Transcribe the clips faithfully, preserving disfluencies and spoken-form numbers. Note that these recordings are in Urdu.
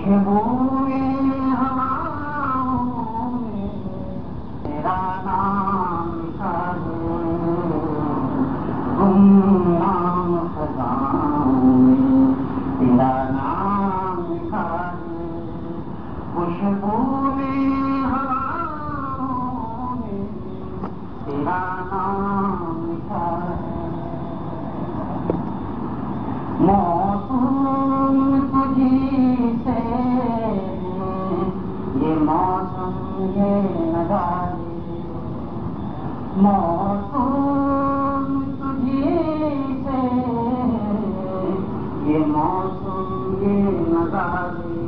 خوشبوئے ہواؤں میں تیرا نام لکھا ہے، گمنام خزاں میں تیرا نام لکھا ہے، خوشبوئے ہواؤں میں تیرا نام لکھا ہے، موسم تجھی سے یہ موسم یہ نظارے، موسم تجھی سے یہ موسم یہ نظارے،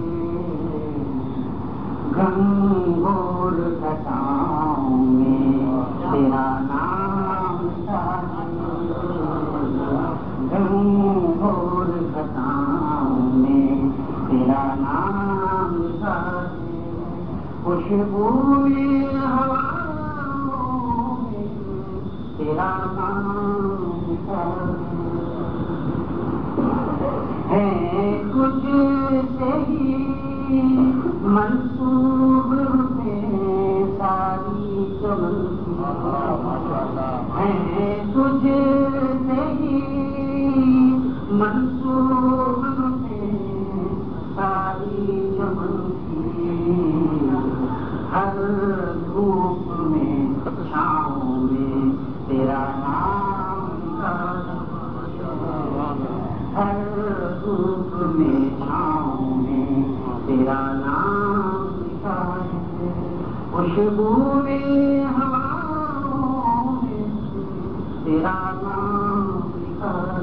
گنگور گھٹاؤں میں تیرا نام چاہیے، گنگور گھٹاؤں میں تیرا نام چاہیے، خوشبوئے ہواؤں میں تیرا نام چاہیے، ہے کچھ صحیح منصوب میں ساری چمن ہے، تجھ نہیں منصوب میں ساری چمن کی، ہر دھوپ میں چھاؤں میں تیرا نام ہر دھوپ میں چھاؤں میں تیرا نام لکھا ہے، خوشبوئے ہواؤں میں تیرا نام لکھا ہے،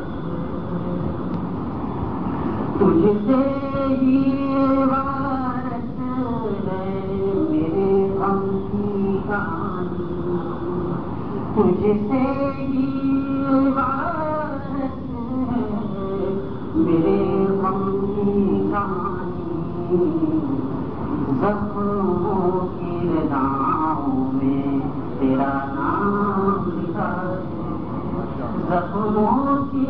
تجھ سے ہی عبارت ہے میرے غم کی کہانی، تجھ سے ہی عبارت ہے میرے غم کی کہانی، زخموں کی رداؤں میں تیرا نام لکھا ہے، زخموں کی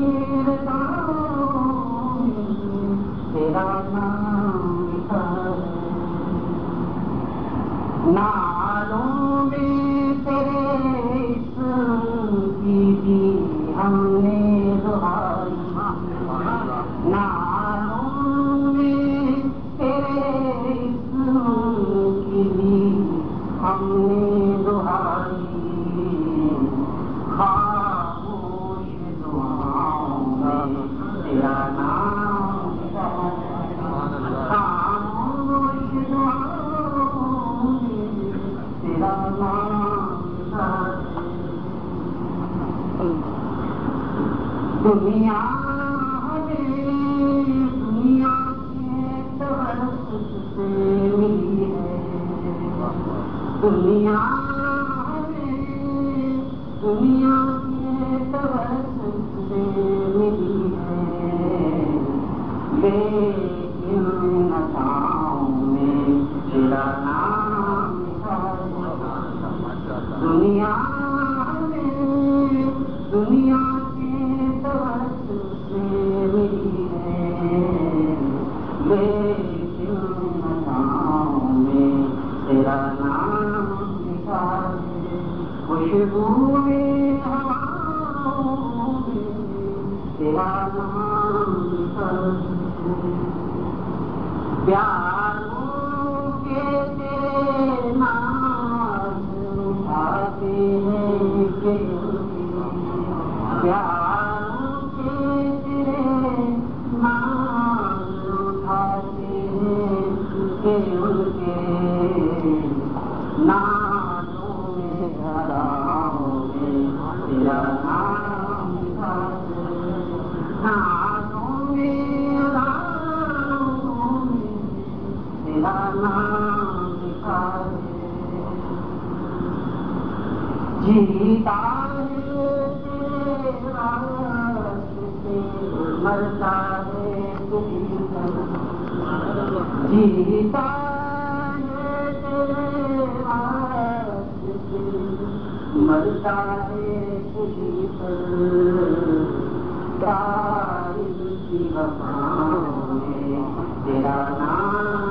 رداؤں میں تیرا نام لکھا ہے، نالوں میں تیرے اسم کی دی ہم نے دہائی، نالوں میں تیرے اسم کی دی ہم نے دہائی، خاموش دعاؤں میں تیرا نام لکھا ہے، خاموش دعاؤں میں تیرا نام لکھا ہے، دنیا دنیا کے توسط سے ملی ہے، دنیا دنیا کے توسط سے ملی ہے، لیکن نتاؤں میں تیرا نام لکھا ہے، دنیا دنیا کے توسط سے ملی ہے، لیکن نتاؤں میں تیرا نام لکھا ہے، خوشبوئے ہواؤں میں تیرا نام لکھا ہے، پیاروں کے تیرے نام اٹھاتے ہیں کہ پیاروں کے تیرے نام اٹھاتے ہیں کہ ان کے نازوں میں ہراؤں میں تیرا نام لکھا ہے، نازوں میں ہراؤں میں تیرا نام لکھا ہے، جیتا ہے تیرے راستے مرتا ہے تجھی پر، جیتا ہے تیرے راستے مرتا ہے تجھی پر، تاریخ کی وفاؤں میں تیرا نام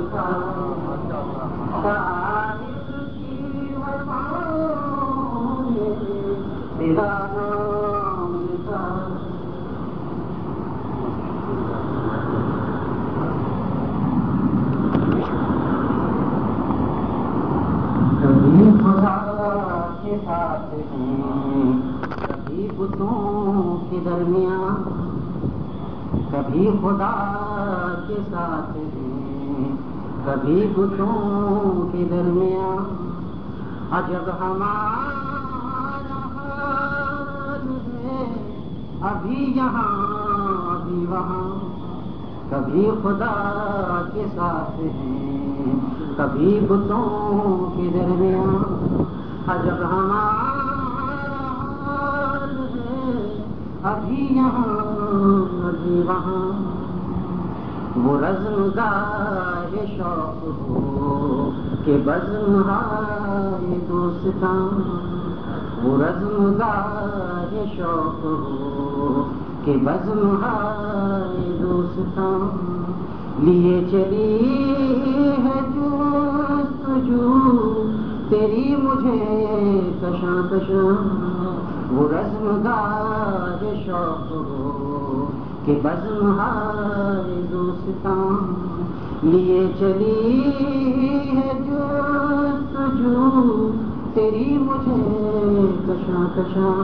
کبھی خدا کے ساتھ ہیں کبھی بتوں کے درمیان، کبھی خدا کے ساتھ ہیں کبھی بتوں کے درمیان، عجب ہمارا حال ہے ابھی یہاں ابھی وہاں، کبھی خدا کے ساتھ ہیں کبھی بتوں کے درمیان، عجب ہمارا حال ہے ابھی یہاں ابھی وہاں، وہ رزم گاہ شوق ہو کہ بزم ہائے دوستاں، وہ رزم گاہ شوق ہو کہ بزم ہائے دوستاں، لیے چلی ہے جستجو تیری مجھے کشاں کشاں، وہ رزم گاہ شوق ہو کہ بزم ہائے دوستاں، لیے چلی ہے جستجو تیری مجھے کشاں کشاں،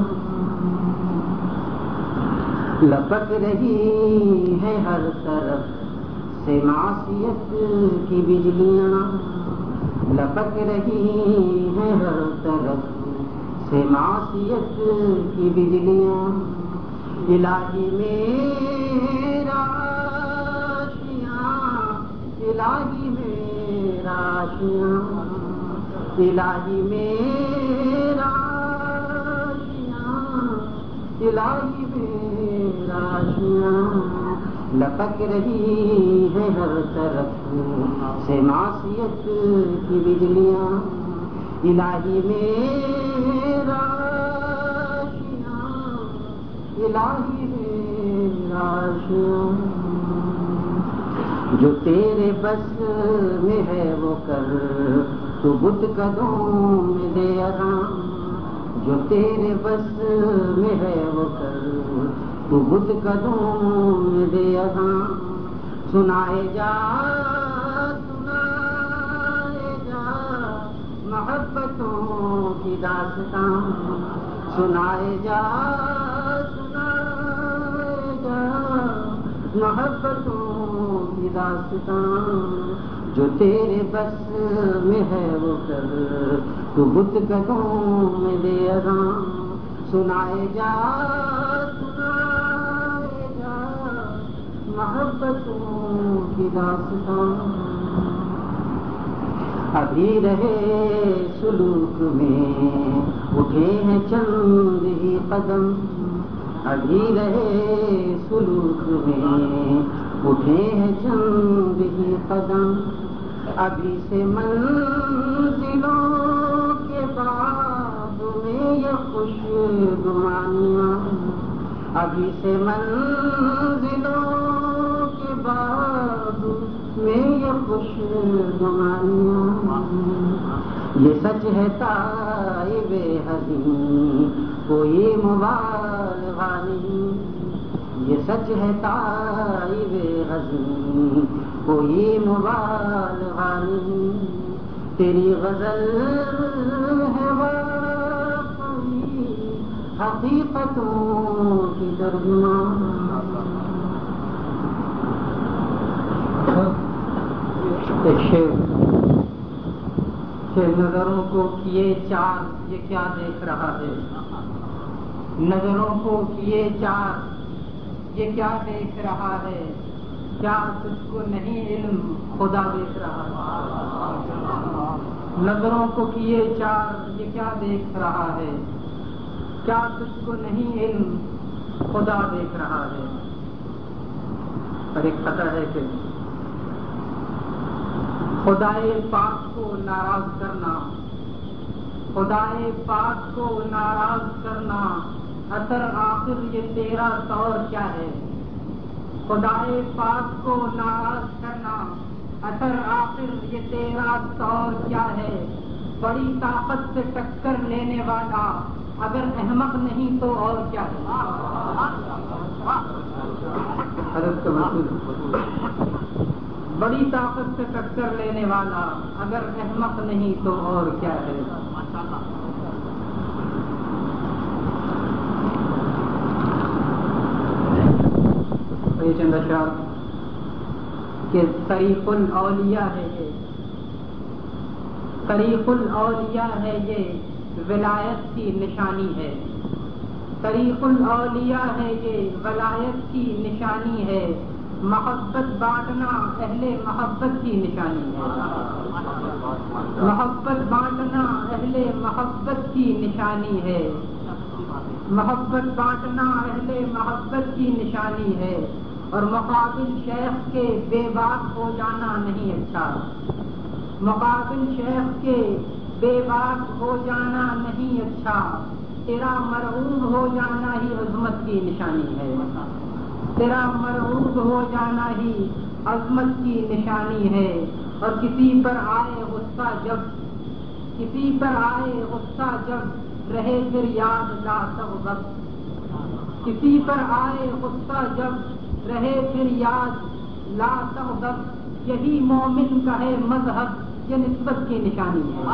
لپک رہی ہے ہر طرف سے معصیت کی بجلیاں، لپک رہی ہے ہر طرف سے معصیت کی بجلیاں، الہی میرا آشیاں الہی میرا آشیاں، الہی میرا آشیاں الہی میرا آشیاں، لپک رہی ہے ہر طرف سے معصیت کی بجلیاں، الہی میرا آشیاں الہی میرا آشیاں، جو تیرے بس میں ہے وہ کر تو بت قدوں میں دے اذاں، جو تیرے بس میں ہے وہ کر تو بت قدوں میں دے اذاں، سنائے جا سنائے جا محبتوں کی داستاں، سنائے جا سنائے جا محبتوں کی داستاں، جو تیرے بس میں ہے وہ کر تو بت قدوں میں دے اذاں، سنائے جا سنائے جا محبتوں کی داستاں، ابھی رہے سلوک میں اٹھے ہیں چند ہی قدم، ابھی رہے سلوک میں اٹھے ہیں چند ہی قدم، ابھی سے منزلوں کے بعد میں یہ خوش گمانیاں، ابھی سے منزلوں کے بعد میں یہ خوش گمانیاں، یہ سچ ہے تائب حزین کوئی مبالغہ نہیں، یہ سچ ہے تائب حزین کوئی مبالغہ نہیں، تیری غزل ہے واقعی حقیقتوں کی ترجمان، ایک شعر کہ نظروں کو کیے چار یہ کیا دیکھ رہا ہے، نظروں کو کیے چار یہ کیا دیکھ رہا ہے، کیا تجھ کو نہیں علم خدا دیکھ رہا ہے، نظروں کو کیے چار یہ کیا دیکھ رہا ہے، کیا تجھ کو نہیں علم خدا دیکھ رہا ہے، اور ایک پتہ ہے کہ خدائے پاک کو ناراض کرنا، خدائے پاک کو ناراض کرنا اثر آخر یہ تیرا طور کیا ہے، خدائے پاک کو ناراض کرنا اثر آخر یہ تیرا طور کیا ہے، بڑی طاقت سے ٹکر لینے والا اگر احمق نہیں تو اور کیا ہے۔ حضرت کا مسئول بڑی طاقت سے ٹکر لینے والا اگر احمق نہیں تو اور کیا ہے۔ یہ چند اشعار کہ طریق الاولیاء ہے یہ طریق الاولیاء ہے یہ ولایت کی نشانی ہے، طریق الاولیاء ہے یہ ولایت کی نشانی ہے، محبت بانٹنا اہل محبت کی نشانی ہے، محبت بانٹنا اہل محبت کی نشانی ہے، محبت بانٹنا اہل محبت کی نشانی ہے، اور مقابل شیخ کے بے باک ہو جانا نہیں اچھا، مقابل شیخ کے بے باک ہو جانا نہیں اچھا، تیرا مرعوب ہو جانا ہی عظمت کی نشانی ہے، تیرا مرعوب ہو جانا ہی عظمت کی نشانی ہے، اور کسی پر آئے غصہ جب کسی پر آئے غصہ جب رہے پھر یاد لا تغضب، کسی پر آئے غصہ جب رہے پھر یاد لا تغضب، یہی مومن کا ہے مذہب، یہ نسبت کی نشانی ہے،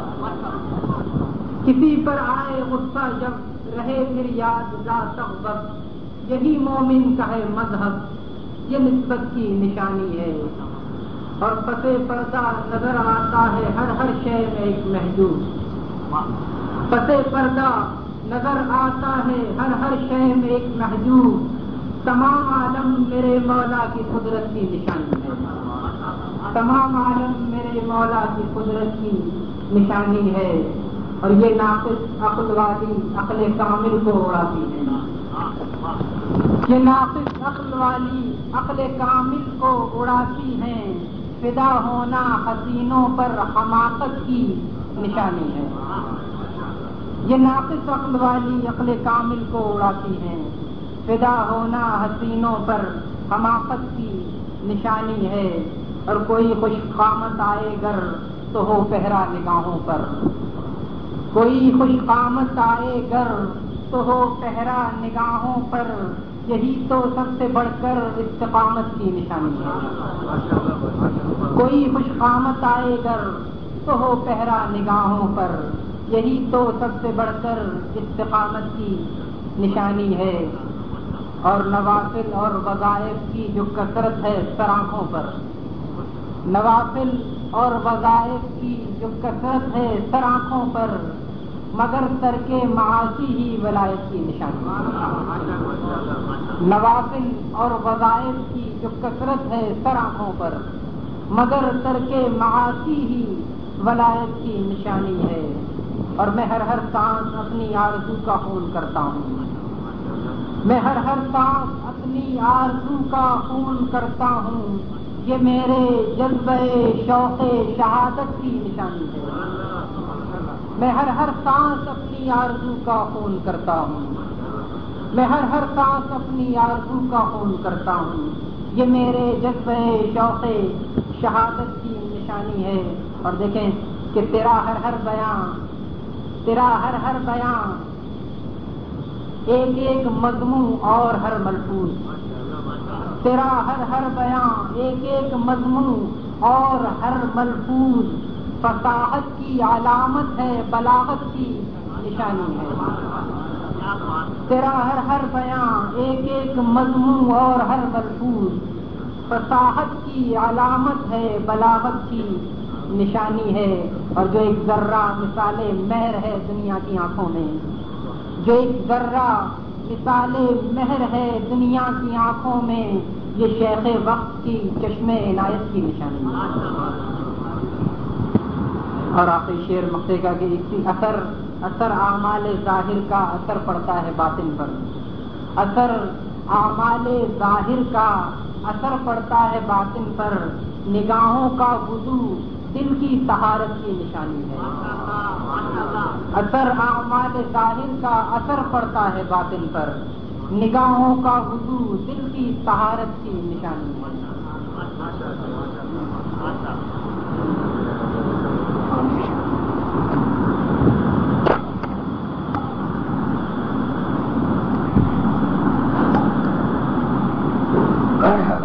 کسی پر آئے غصہ جب رہے پھر یاد لا تغضب، یہی مومن کا ہے مذہب، یہ نسبت کی نشانی ہے، اور پس پردہ نظر آتا ہے ہر ہر شے میں ایک محجوب، پس پردہ نظر آتا ہے ہر ہر شے میں ایک محجوب، تمام عالم میرے مولا کی قدرت کی نشانی ہے، تمام عالم میرے مولا کی قدرت کی نشانی ہے، اور یہ ناقص عقل والی عقل کامل کو اڑاتی ہے، یہ ناقص عقل والی عقل کامل کو اڑاتی ہیں، فدا ہونا حسینوں پر حماقت کی نشانی ہے، یہ ناقص عقل والی عقل کامل کو اڑاتی ہیں، فدا ہونا حسینوں پر حماقت کی نشانی ہے، اور کوئی خوش قامت آئے گر تو ہو پہرا نگاہوں پر، کوئی خوش قامت آئے گر تو ہو پہرا نگاہوں پر، یہی تو سب سے بڑھ کر استقامت کی نشانی ہے، کوئی خوش قامت آئے گر تو ہو پہرا نگاہوں پر، یہی تو سب سے بڑھ کر استقامت کی نشانی ہے، اور نوافل اور وظائف کی جو کثرت ہے سر آنکھوں پر، نوافل اور وظائف کی جو کثرت ہے سر آنکھوں پر، مگر ترک معاصی ہی ولایت کی نشانی ہے، نوافل اور وظائف کی جو کثرت ہے سر آنکھوں پر، مگر ترک معاصی ہی ولایت کی نشانی ہے، اور میں ہر ہر سانس اپنی آرزو کا خون کرتا ہوں، میں ہر ہر سانس اپنی آرزو کا خون کرتا ہوں، یہ میرے جذبہ شوق شہادت کی نشانی ہے، میں ہر ہر سانس اپنی آرزو کا خون کرتا ہوں، میں ہر ہر سانس اپنی آرزو کا خون کرتا ہوں، یہ میرے جذبہ شوق شہادت کی نشانی ہے، اور دیکھیں کہ تیرا ہر ہر بیان تیرا ہر ہر بیان ایک ایک مضمون اور ہر ملفوظ، تیرا ہر ہر بیان ایک ایک مضمون اور ہر ملفوظ فصاحت کی علامت ہے، بلاغت کی نشانی ہے، تیرا ہر ہر بیان ایک ایک مضمون اور ہر ملفوظ فصاحت کی علامت ہے، بلاغت کی نشانی ہے، اور جو ایک ذرہ مثال مہر ہے دنیا کی آنکھوں میں، جو ایک ذرہ مثال مہر ہے دنیا کی آنکھوں میں، یہ شیخ وقت کی چشم عنایت کی نشانی ہے، اور آخری شعر مقطع کا کہ اسی اثر اثر اعمال ظاہر کا اثر پڑتا ہے باطن پر، اثر اعمال ظاہر کا اثر پڑتا ہے باطن پر، نگاہوں کا وضو دل کی طہارت کی نشانی ہے، اثر اعمال ظاہر کا اثر پڑتا ہے باطن پر، نگاہوں کا وضو دل کی طہارت کی نشانی ہے۔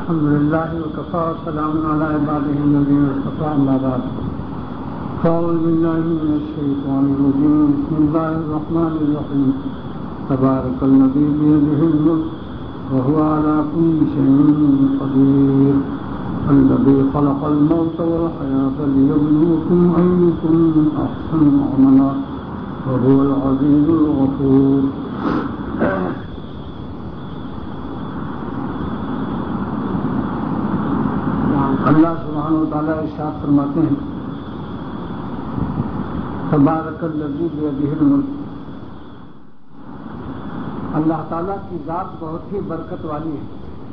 الحمد لله وكفى وسلام على عباده الذين اصطفى أما بعد فأعوذ بالله من الشيطان الرجيم بسم الله الرحمن الرحيم تبارك الذي بيده الملك وهو على كل شيء قدير الذي خلق الموت والحياة ليبلوكم أيكم أحسن عملا وهو العزيز الغفور. اللہ سبحانہ وتعالیٰ ارشاد فرماتے ہیں تبارک الذی بیدہ الملک. اللہ تعالیٰ کی ذات بہت ہی برکت والی ہے.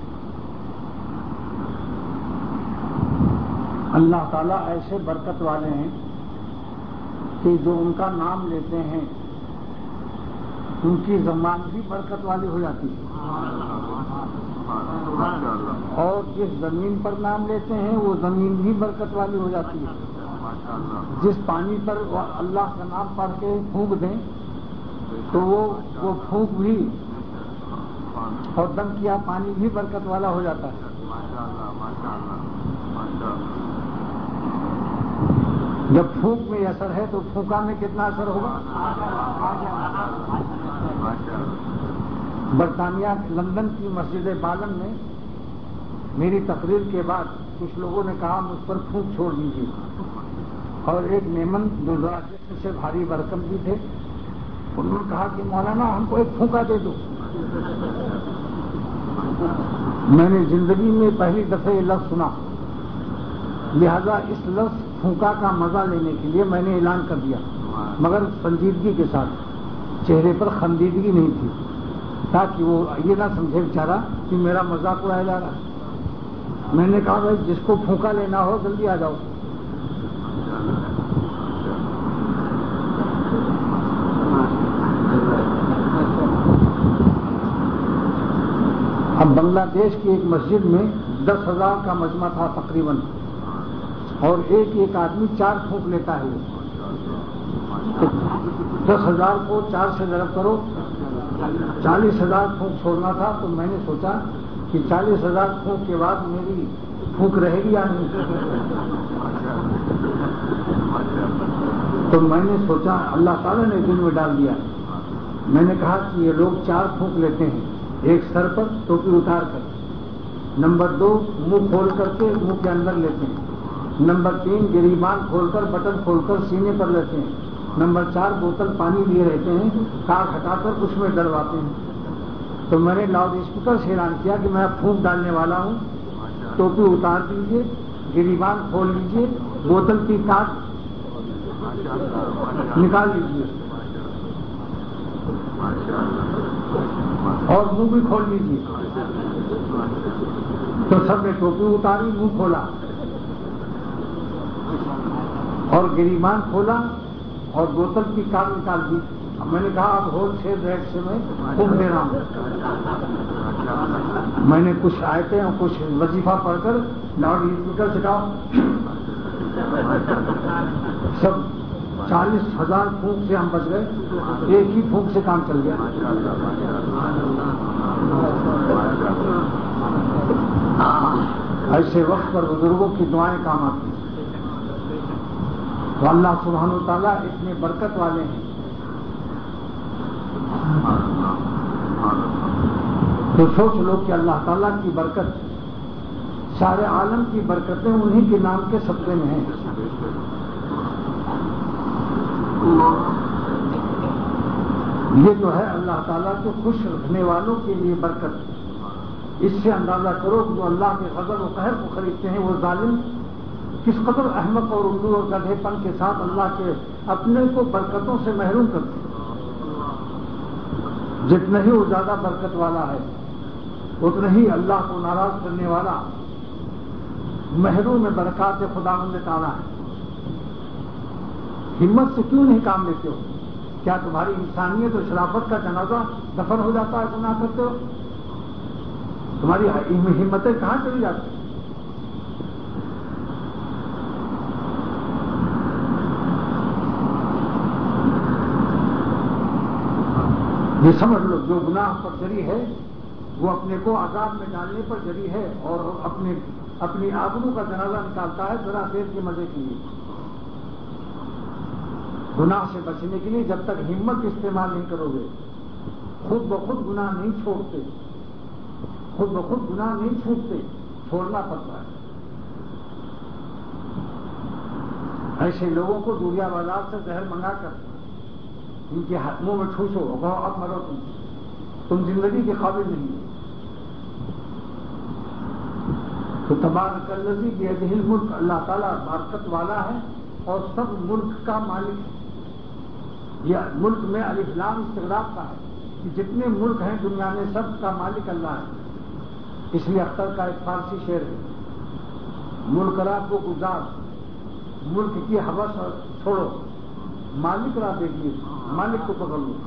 اللہ تعالیٰ ایسے برکت والے ہیں کہ جو ان کا نام لیتے ہیں ان کی زبان بھی برکت والی ہو جاتی ہے اور جس زمین پر نام لیتے ہیں وہ زمین بھی برکت والی ہو جاتی ہے. جس پانی پر اللہ کا نام پڑھ کے پھونک دیں تو وہ وہ پھونک بھی اور دم کیا پانی بھی برکت والا ہو جاتا ہے. جب پھونک میں اثر ہے تو پھونکا میں کتنا اثر ہوگا. برطانیہ لندن کی مسجد بالم میں میری تقریر کے بعد کچھ لوگوں نے کہا مجھ پر پھونک چھوڑ دیجیے اور ایک میمن جو ذرا جسم سے بھاری برکم بھی تھے انہوں نے کہا کہ مولانا ہم کو ایک پھونکا دے دو. میں نے زندگی میں پہلی دفعہ یہ لفظ سنا, لہذا اس لفظ پھونکا کا مزہ لینے کے لیے میں نے اعلان کر دیا, مگر سنجیدگی کے ساتھ, چہرے پر خندیدگی نہیں تھی تاکہ وہ یہ نہ سمجھے بیچارہ کہ میرا مذاق اڑایا جا رہا ہے. میں نے کہا بھائی جس کو پھونکا لینا ہو جلدی آ جاؤ. اب بنگلہ دیش کی ایک مسجد میں دس ہزار کا مجمع تھا تقریباً, اور ایک ایک آدمی چار پھونک لیتا ہے. دس ہزار کو چار سے ضرب کرو, چالیس ہزار پھونک چھوڑنا تھا. تو میں نے سوچا کہ چالیس ہزار پھونک کے بعد میری پھونک رہے گی یا نہیں. تو میں نے سوچا اللہ تعالیٰ نے دل میں ڈال دیا. میں نے کہا کہ یہ لوگ چار پھونک لیتے ہیں, ایک سر پر ٹوپی اتار کر, نمبر دو منہ کھول کر کے منہ کے اندر لیتے ہیں, نمبر تین گریبان کھول کر بٹن کھول کر سینے پر لیتے ہیں, نمبر چار بوتل پانی لیے رہتے ہیں, کار ہٹا کر اس میں ڈلواتے ہیں. تو میں نے لاؤڈ اسپیکر سے اعلان کیا کہ میں پھونک ڈالنے والا ہوں, ٹوپی اتار دیجیے, گریبان کھول لیجیے, بوتل کی کاٹ نکال لیجیے اور منہ بھی کھول لیجیے. تو سب نے ٹوپی اتاری, منہ کھولا اور گریبان کھولا اور بوتل کی کاٹ نکال دی. میں نے کہا اب ہول سیل ریٹ سے میں پھونک دے رہا ہوں. میں نے کچھ آیتیں اور کچھ وظیفہ پڑھ کر لاؤڈ اسپیکر سے کہا سب چالیس ہزار پھونک سے ہم بچ گئے, ایک ہی پھونک سے کام چل گیا. ایسے وقت پر بزرگوں کی دعائیں کام آتی ہیں. تو اللہ سبحانہ وتعالیٰ اتنے برکت والے ہیں. تو سوچ لو کہ اللہ تعالیٰ کی برکت, سارے عالم کی برکتیں انہی کے نام کے صدقے میں ہیں. یہ جو ہے اللہ تعالیٰ کو خوش رکھنے والوں کے لیے برکت. اس سے اندازہ کرو کہ جو اللہ کے غضب و قہر کو خریدتے ہیں وہ ظالم کس قدر احمق اور الو اور گدھے پن کے ساتھ اللہ کے اپنے کو برکتوں سے محروم کرتے ہیں. جتنا ہی وہ زیادہ برکت والا ہے اتنا ہی اللہ کو ناراض کرنے والا محروم برکات خداوند تعالیٰ ہے. ہمت سے کیوں نہیں کام لیتے ہو؟ کیا تمہاری انسانیت اور شرافت کا جنازہ دفن ہو جاتا ہے گناہ کرتے ہو؟ تمہاری ہمتیں کہاں چلی جاتی ہیں؟ یہ سمجھ لو جو گناہ پر جری ہے وہ اپنے کو عذاب میں ڈالنے پر جری ہے اور اپنے اپنی آبرو کا جنازہ نکالتا ہے ذرا دیر کے مزے کے لیے، گناہ سے بچنے کے لیے جب تک ہمت استعمال نہیں کرو گے خود بخود گناہ نہیں چھوڑتے، خود بخود گناہ نہیں چھوٹتے، چھوڑنا پڑتا ہے۔ ایسے لوگوں کو دوریا بازار سے زہر منگا کر ان کے منہ میں ٹھوسو، کہو اب مرو، تم تم زندگی کے قابل نہیں ہو۔ تو تبارک الذی بیدہ الملک، اللہ تعالیٰ برکت والا ہے اور سب ملک کا مالک ہے۔ یہ ملک میں الف لام استغراق کا ہے کہ جتنے ملک ہیں دنیا میں سب کا مالک اللہ ہے۔ اس لیے اختر کا ایک فارسی شعر ہے، ملک را کو گزار، ملک کی ہوس چھوڑو، مالک را دیکھیے، مالک کو پکڑ لو۔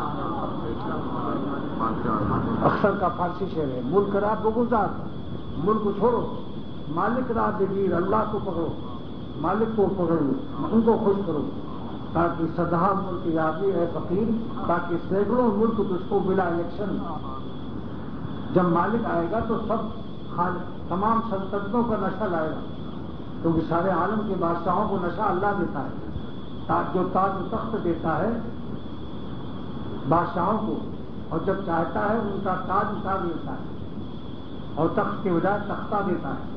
اختر کا فارسی شعر ہے، ملک را کو گزار، ملک کو چھوڑو، مالک را دیکھیے، اللہ کو پکڑو، مالک کو پکڑ لو، ان کو خوش کرو، تاکہ سدھا ملک یادی ہے فقیر، تاکہ سینکڑوں ملک تجھ کو بلا الیکشن۔ جب مالک آئے گا تو سب تمام سلطنتوں کا نشہ لائے گا، کیونکہ سارے عالم کے بادشاہوں کو نشہ اللہ دیتا ہے، جو تاج و تخت دیتا ہے بادشاہوں کو، اور جب چاہتا ہے ان کا تاج اتار دیتا ہے اور تخت کے بجائے تختہ دیتا ہے۔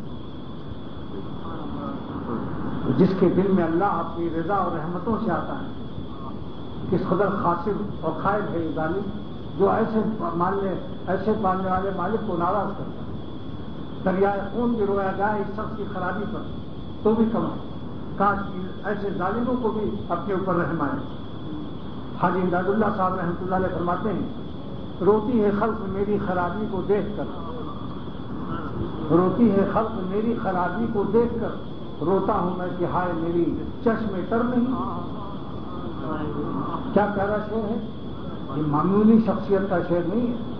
جس کے دل میں اللہ اپنی رضا اور رحمتوں سے آتا ہے، کس قدر خاسر اور خائب ہے یہ ظالم جو ایسے ماننے ایسے ماننے والے مالک کو ناراض کرتا ہے۔ دریائے خون بھی رویا جائے اس شخص کی خرابی پر تو بھی کم ہے، کاش ایسے ظالموں کو بھی اپنے اوپر رحم آئے۔ حاجی امداد اللہ صاحب رحمۃ اللہ علیہ فرماتے ہیں، روتی ہے خلق میری خرابی کو دیکھ کر، روتی ہے خلق میری خرابی کو دیکھ کر، روتا ہوں میں کہ ہائے میری چشم تر نہیں۔ کیا پیارا شعر ہے، یہ معمولی شخصیت کا شعر نہیں ہے۔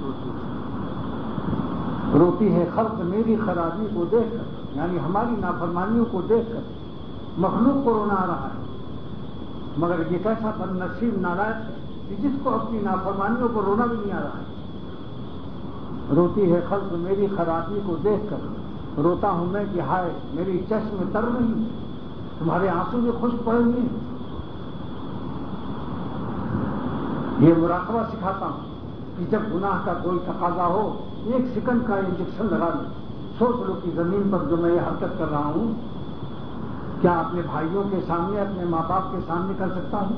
روتی ہے خلق میری خرابی کو دیکھ کر، یعنی ہماری نافرمانیوں کو دیکھ کر مخلوق کو رونا آ رہا ہے، مگر یہ کیسا بد نصیب نالائق ہے کہ جس کو اپنی نافرمانیوں کو رونا بھی نہیں آ رہا ہے۔ روتی ہے خلق میری خرابی کو دیکھ کر، روتا ہوں میں کہ ہائے میری چشم تر نہیں، تمہارے آنسو جو خشک پڑے ہوئے ہیں۔ یہ مراقبہ سکھاتا ہوں کہ جب گناہ کا کوئی تقاضا ہو ایک سیکنڈ کا انجیکشن لگا لو، سوچ لو کہ زمین پر جو میں یہ حرکت کر رہا ہوں کیا اپنے بھائیوں کے سامنے اپنے ماں باپ کے سامنے کر سکتا ہوں؟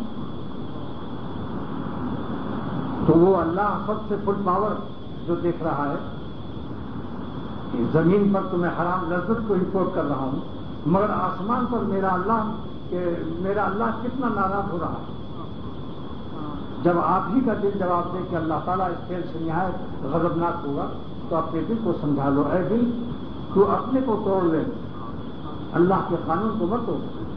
تو وہ اللہ سب سے فل پاور جو دیکھ رہا ہے کہ زمین پر تو میں حرام لذت کو امپورٹ کر رہا ہوں، مگر آسمان پر میرا اللہ کہ میرا اللہ کتنا ناراض ہو رہا ہے۔ جب آپ ہی کا دل جواب دے کہ اللہ تعالیٰ اس کھیل سے نہایت غضبناک ہوگا تو اپنے دل کو سمجھا لو، اے دل تو اپنے کو توڑ لے، اللہ کے قانون کو مت توڑ۔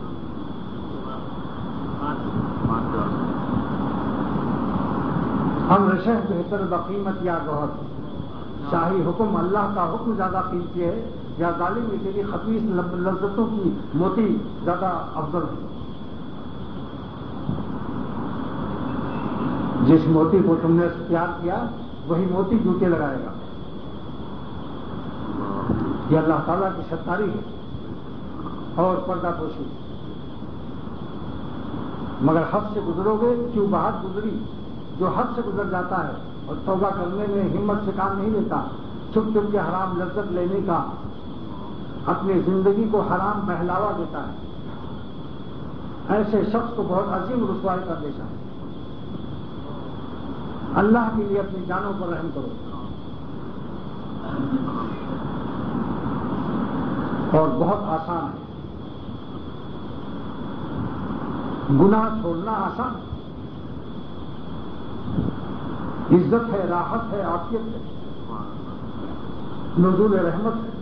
ہم رشہ بہتر بقیمت یا گوہر، شاہی حکم اللہ کا حکم زیادہ قیمتی ہے یا ظالم یہ تیری خبیث لذتوں کی موتی زیادہ افضل ہے؟ جس موتی کو تم نے پیار کیا وہی موتی جوتے لگائے گا۔ یہ اللہ تعالیٰ کی ستاری ہے اور پردہ پوشی، مگر حد سے گزرو گے کیوں بہت گزری، جو حد سے گزر جاتا ہے اور توبہ کرنے میں ہمت سے کام نہیں لیتا، چھپ چھپ کے حرام لذت لینے کا اپنی زندگی کو حرام بہلاوا دیتا ہے، ایسے شخص کو بہت عظیم رسوائی کا پیشہ ہے۔ اللہ کے لیے اپنی جانوں پر رحم کرو اور بہت آسان ہے، گناہ چھوڑنا آسان ہے، عزت ہے، راحت ہے، عافیت ہے، نزول رحمت ہے۔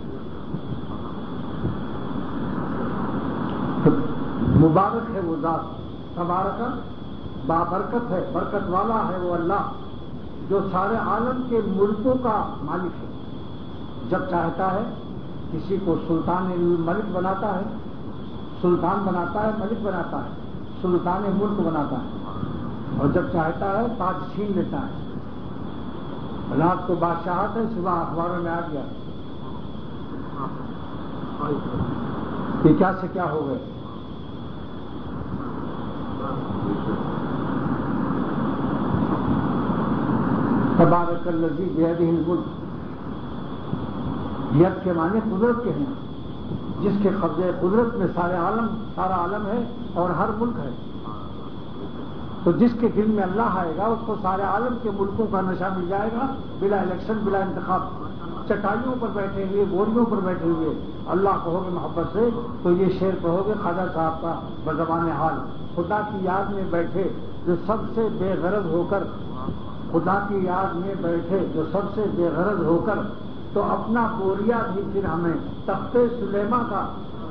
مبارک ہے وہ ذات، تبارک بابرکت ہے، برکت والا ہے وہ اللہ جو سارے عالم کے ملکوں کا مالک ہے۔ جب چاہتا ہے کسی کو سلطان ملک بناتا ہے، سلطان بناتا ہے، ملک بناتا ہے، سلطان ملک بناتا ہے، اور جب چاہتا ہے تاج چھین لیتا ہے۔ رات کو بادشاہت ہے، صبح اخباروں میں آ گیا کہ کیا سے کیا ہو گئے. تبارک الذی بیدہ الملک، ید کے معنی قدرت کے ہیں، جس کے قبضے قدرت میں سارے عالم سارا عالم ہے اور ہر ملک ہے. تو جس کے دل میں اللہ آئے گا اس کو سارے عالم کے ملکوں کا نشہ مل جائے گا، بلا الیکشن بلا انتخاب. چٹائیوں پر بیٹھے ہوئے، بوریوں پر بیٹھے ہوئے اللہ کہو گے محبت سے تو یہ شعر کہو گے خواجہ صاحب کا بزبان حال. خدا کی یاد میں بیٹھے جو سب سے بے غرض ہو کر، خدا کی یاد میں بیٹھے جو سب سے بے غرض ہو کر، تو اپنا بوریا بھی پھر ہمیں تخت سلیماں کا.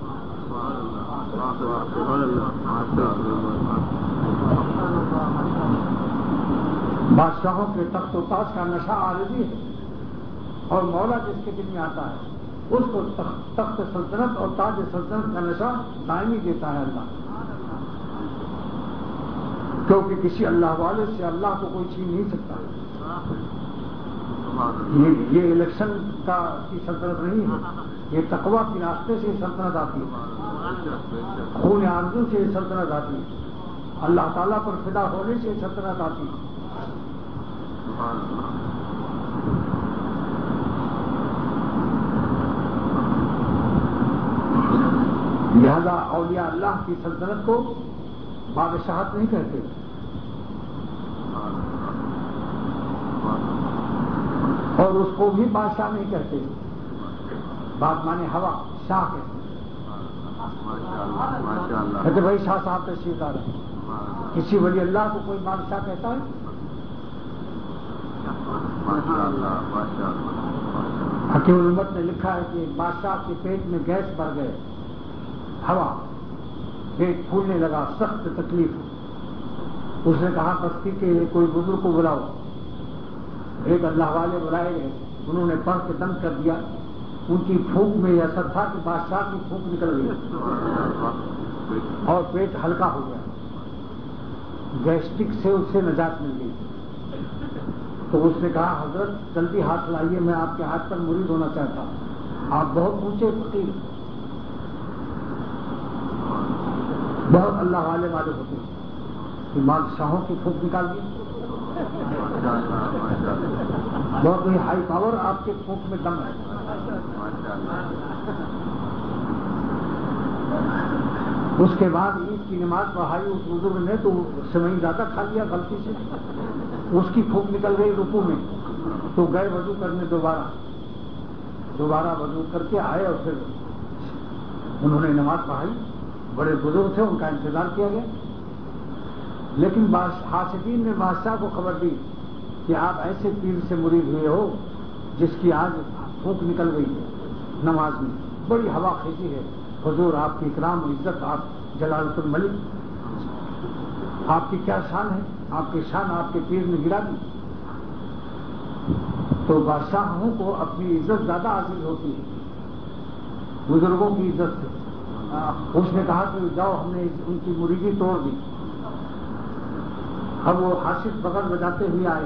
بادشاہوں کے تخت و تاج کا نشہ عارضی ہے، اور مولا جس کے دل میں آتا ہے اس کو تخت سلطنت اور تاج سلطنت کا نشہ دائمی دیتا ہے اللہ. کیونکہ کسی اللہ والے سے اللہ کو کوئی چھین نہیں سکتا. یہ یہ الیکشن کا کی سلطنت نہیں ہے، یہ تقویٰ کے راستے سے سلطنت آتی ہے، خون آرزو سے سلطنت آتی ہے، اللہ تعالیٰ پر فدا ہونے سے سلطنت آتی ہے. لہذا اولیاء اللہ کی سلطنت کو بادشاہت نہیں کہتے، اور اس کو بھی بادشاہ نہیں کہتے. بات مانے ہوا شاہ کہتے کہتے بھائی شاہ صاحب تشریف لا رہے ہیں. کسی ولی اللہ کو کوئی بادشاہ کہتا ہے؟ حکیم الامت نے لکھا ہے کہ بادشاہ کے پیٹ میں گیس بھر گئے، ہوا، پیٹ پھولنے لگا، سخت تکلیف. اس نے کہا بستی کے کوئی بزرگ کو بلاؤ. ایک اللہ والے بلائے گئے، انہوں نے پڑھ کے دم کر دیا. ان کی پھونک میں یہ اثر تھا کہ بادشاہ کی پھونک نکل گئی اور پیٹ ہلکا ہو گیا، گیسٹرک سے اس سے نجات مل گئی. تو اس نے کہا حضرت جلدی ہاتھ لائیے، میں آپ کے ہاتھ پر مرید ہونا چاہتا ہوں. آپ بہت اونچے فقیر، بہت اللہ والے والے ہوتے ہیں کہ بادشاہوں کی پھونک نکال دی. بہت ہی ہائی پاور آپ کے پھونک میں دم ہے. اس کے بعد عید کی نماز پڑھائی اس بزرگ نے تو سمئی زیادہ کھا لیا غلطی سے، اس کی پھونک نکل گئی رکوع میں. تو گئے وضو کرنے، دوبارہ دوبارہ وضو کر کے آئے اور پھر انہوں نے نماز پڑھائی. بڑے بزرگ تھے، ان کا انتظار کیا گیا. لیکن حاسدین نے بادشاہ کو خبر دی کہ آپ ایسے پیر سے مرید ہوئے ہو جس کی آج پھونک نکل گئی ہے نماز میں، بڑی ہوا خیزی ہے. حضور آپ کی اکرام و عزت، آپ جلالۃ الملک، آپ کی کیا شان ہے، آپ کی شان آپ کے پیر نے گرا دی. تو بادشاہوں کو اپنی عزت زیادہ عزیز ہوتی ہے بزرگوں کی عزت سے. اس نے کہا کہ جاؤ، ہم نے ان کی مریدی توڑ دی. اب وہ حاشد بغل بجاتے ہوئے آئے.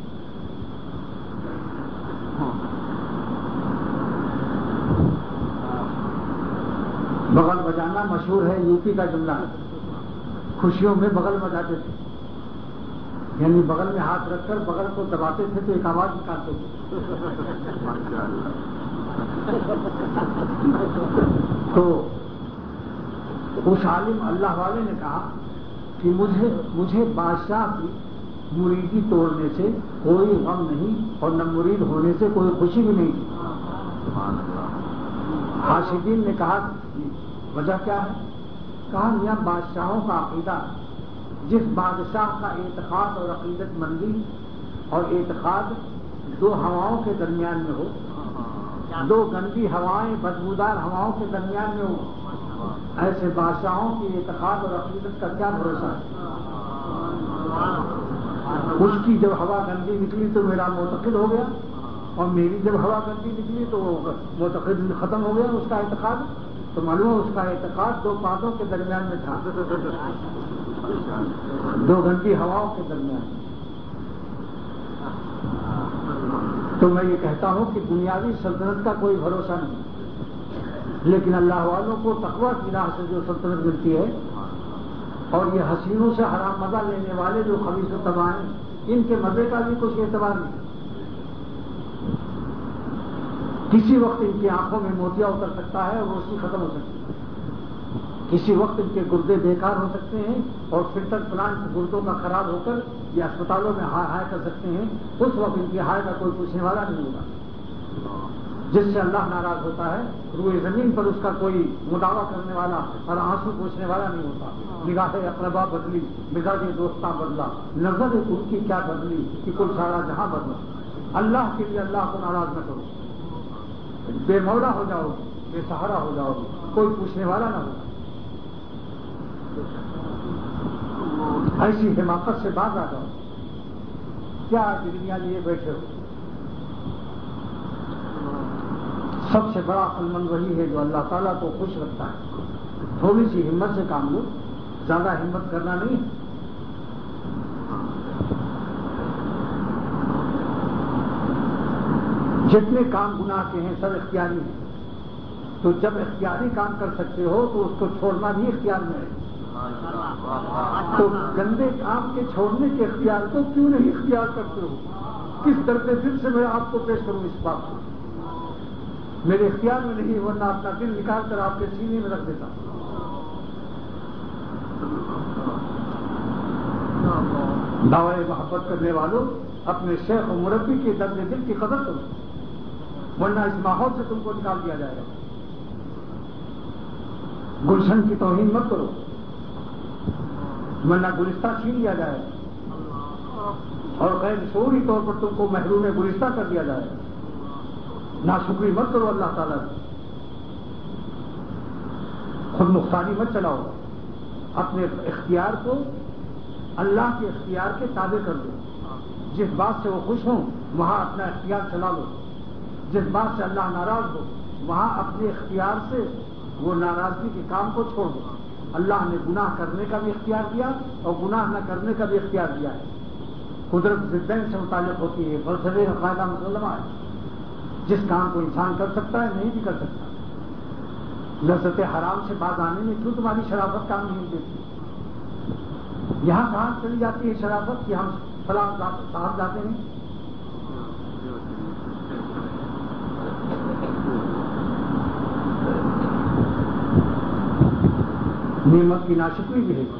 بغل بجانا مشہور ہے، یو پی کا جملہ ہے. خوشیوں میں بغل بجاتے تھے، یعنی بغل میں ہاتھ رکھ کر بغل کو دباتے تھے تو ایک آواز نکالتے تھے. تو اس عالم اللہ والے نے کہا کہ مجھے مجھے بادشاہ کی مریدی توڑنے سے کوئی غم نہیں اور نہ مرید ہونے سے کوئی خوشی بھی نہیں تھی. حاشدین نے کہا وجہ کیا ہے؟ کہا میاں بادشاہوں کا عقیدہ، جس بادشاہ کا اعتقاد اور عقیدت مندی اور اعتقاد دو ہواؤں کے درمیان میں ہو، دو گندی ہوائیں بدبودار ہواؤں کے درمیان میں ہو، ایسے بادشاہوں کی اعتقاد اور عقیدت کا کیا بھروسہ ہے؟ اس کی جب ہوا گندی نکلی تو میرا معتقد ہو گیا، اور میری جب ہوا گندی نکلی تو معتقد ختم ہو گیا اس کا اعتقاد. تو معلوم اس کا اعتقاد دو پادوں کے درمیان میں تھا، دو گندی ہواؤں کے درمیان. تو میں یہ کہتا ہوں کہ دنیاوی سلطنت کا کوئی بھروسہ نہیں، لیکن اللہ والوں کو تقویٰ کی راہ سے جو سلطنت ملتی ہے، اور یہ حسینوں سے حرام مزہ لینے والے جو خبیث و تباہ ہیں، ان کے مزے کا بھی کچھ اعتبار نہیں۔ کسی وقت ان کی آنکھوں میں موتیا اتر سکتا ہے اور روشنی ختم ہو سکتی ہے، کسی وقت ان کے گردے بیکار ہو سکتے ہیں اور فلٹر پلانٹ گردوں کا خراب ہو کر یہ اسپتالوں میں ہائے ہائے کر سکتے ہیں، اس وقت ان کی ہائے کا کوئی پوچھنے والا نہیں ہوگا۔ جس سے اللہ ناراض ہوتا ہے روئے زمین پر اس کا کوئی مداوع کرنے والا اور آنسو پوچھنے والا نہیں ہوتا۔ نگاہ اقربا بدلی، مزاج دوستاں بدلا، نظر ان کی کیا بدلی کہ کل سارا جہاں بدلا۔ اللہ کے لیے اللہ کو ناراض نہ کرو، بے مولا ہو جاؤ گے، بے سہارا ہو جاؤ گے، کوئی پوچھنے والا نہ ہوگا۔ ایسی حماقت سے باز آ جاؤ، کیا ڈگریاں لیے بیٹھے ہو؟ سب سے بڑا عقل مند وہی ہے جو اللہ تعالیٰ کو خوش رکھتا ہے۔ تھوڑی سی ہمت سے کام لو، زیادہ ہمت کرنا نہیں۔ جتنے کام گناہ کے ہیں سب اختیاری ہیں، تو جب اختیاری کام کر سکتے ہو تو اس کو چھوڑنا بھی اختیار میں ہے۔ تو گندے کام کے چھوڑنے کے اختیار کو کیوں نہیں اختیار کرتے ہو؟ کس درد دل سے میں آپ کو پیش کروں اس بات کو؟ میرے اختیار میں نہیں، ورنہ اپنا دل نکال کر آپ کے سینے میں رکھ دیتا ہوں۔ دعوی محبت کرنے والوں اپنے شیخ و مربی کے درد دل کی قدر کرو، ورنہ اس ماحول سے تم کو نکال دیا جائے گا۔ گلشن کی توہین مت کرو، ورنہ گلستہ چھین لیا جائے گا اور غیر شعوری طور پر تم کو محروم گلستہ کر دیا جائے گا۔ ناشکری مت کرو اللہ تعالیٰ کی، خود مختاری مت چلاؤ، اپنے اختیار کو اللہ کے اختیار کے تابع کر دو۔ جس بات سے وہ خوش ہوں وہاں اپنا اختیار چلا لو، جس بات سے اللہ ناراض ہو وہاں اپنے اختیار سے وہ ناراضگی کے کام کو چھوڑ دو۔ اللہ نے گناہ کرنے کا بھی اختیار دیا اور گناہ نہ کرنے کا بھی اختیار دیا ہے۔ قدرت ضدین سے متعلق ہوتی ہے، فلسفے کا قاعدہ مسلمہ ہے۔ جس کام کو انسان کر سکتا ہے نہیں بھی کر سکتا۔ لذت حرام سے باز آنے میں کیوں تمہاری شرافت کام نہیں دیتی؟ یہاں کہاں چلی جاتی ہے شرافت کہ ہم فلاں صاحب جاتے ہیں؟ نعمت کی ناشکری بھی ہے،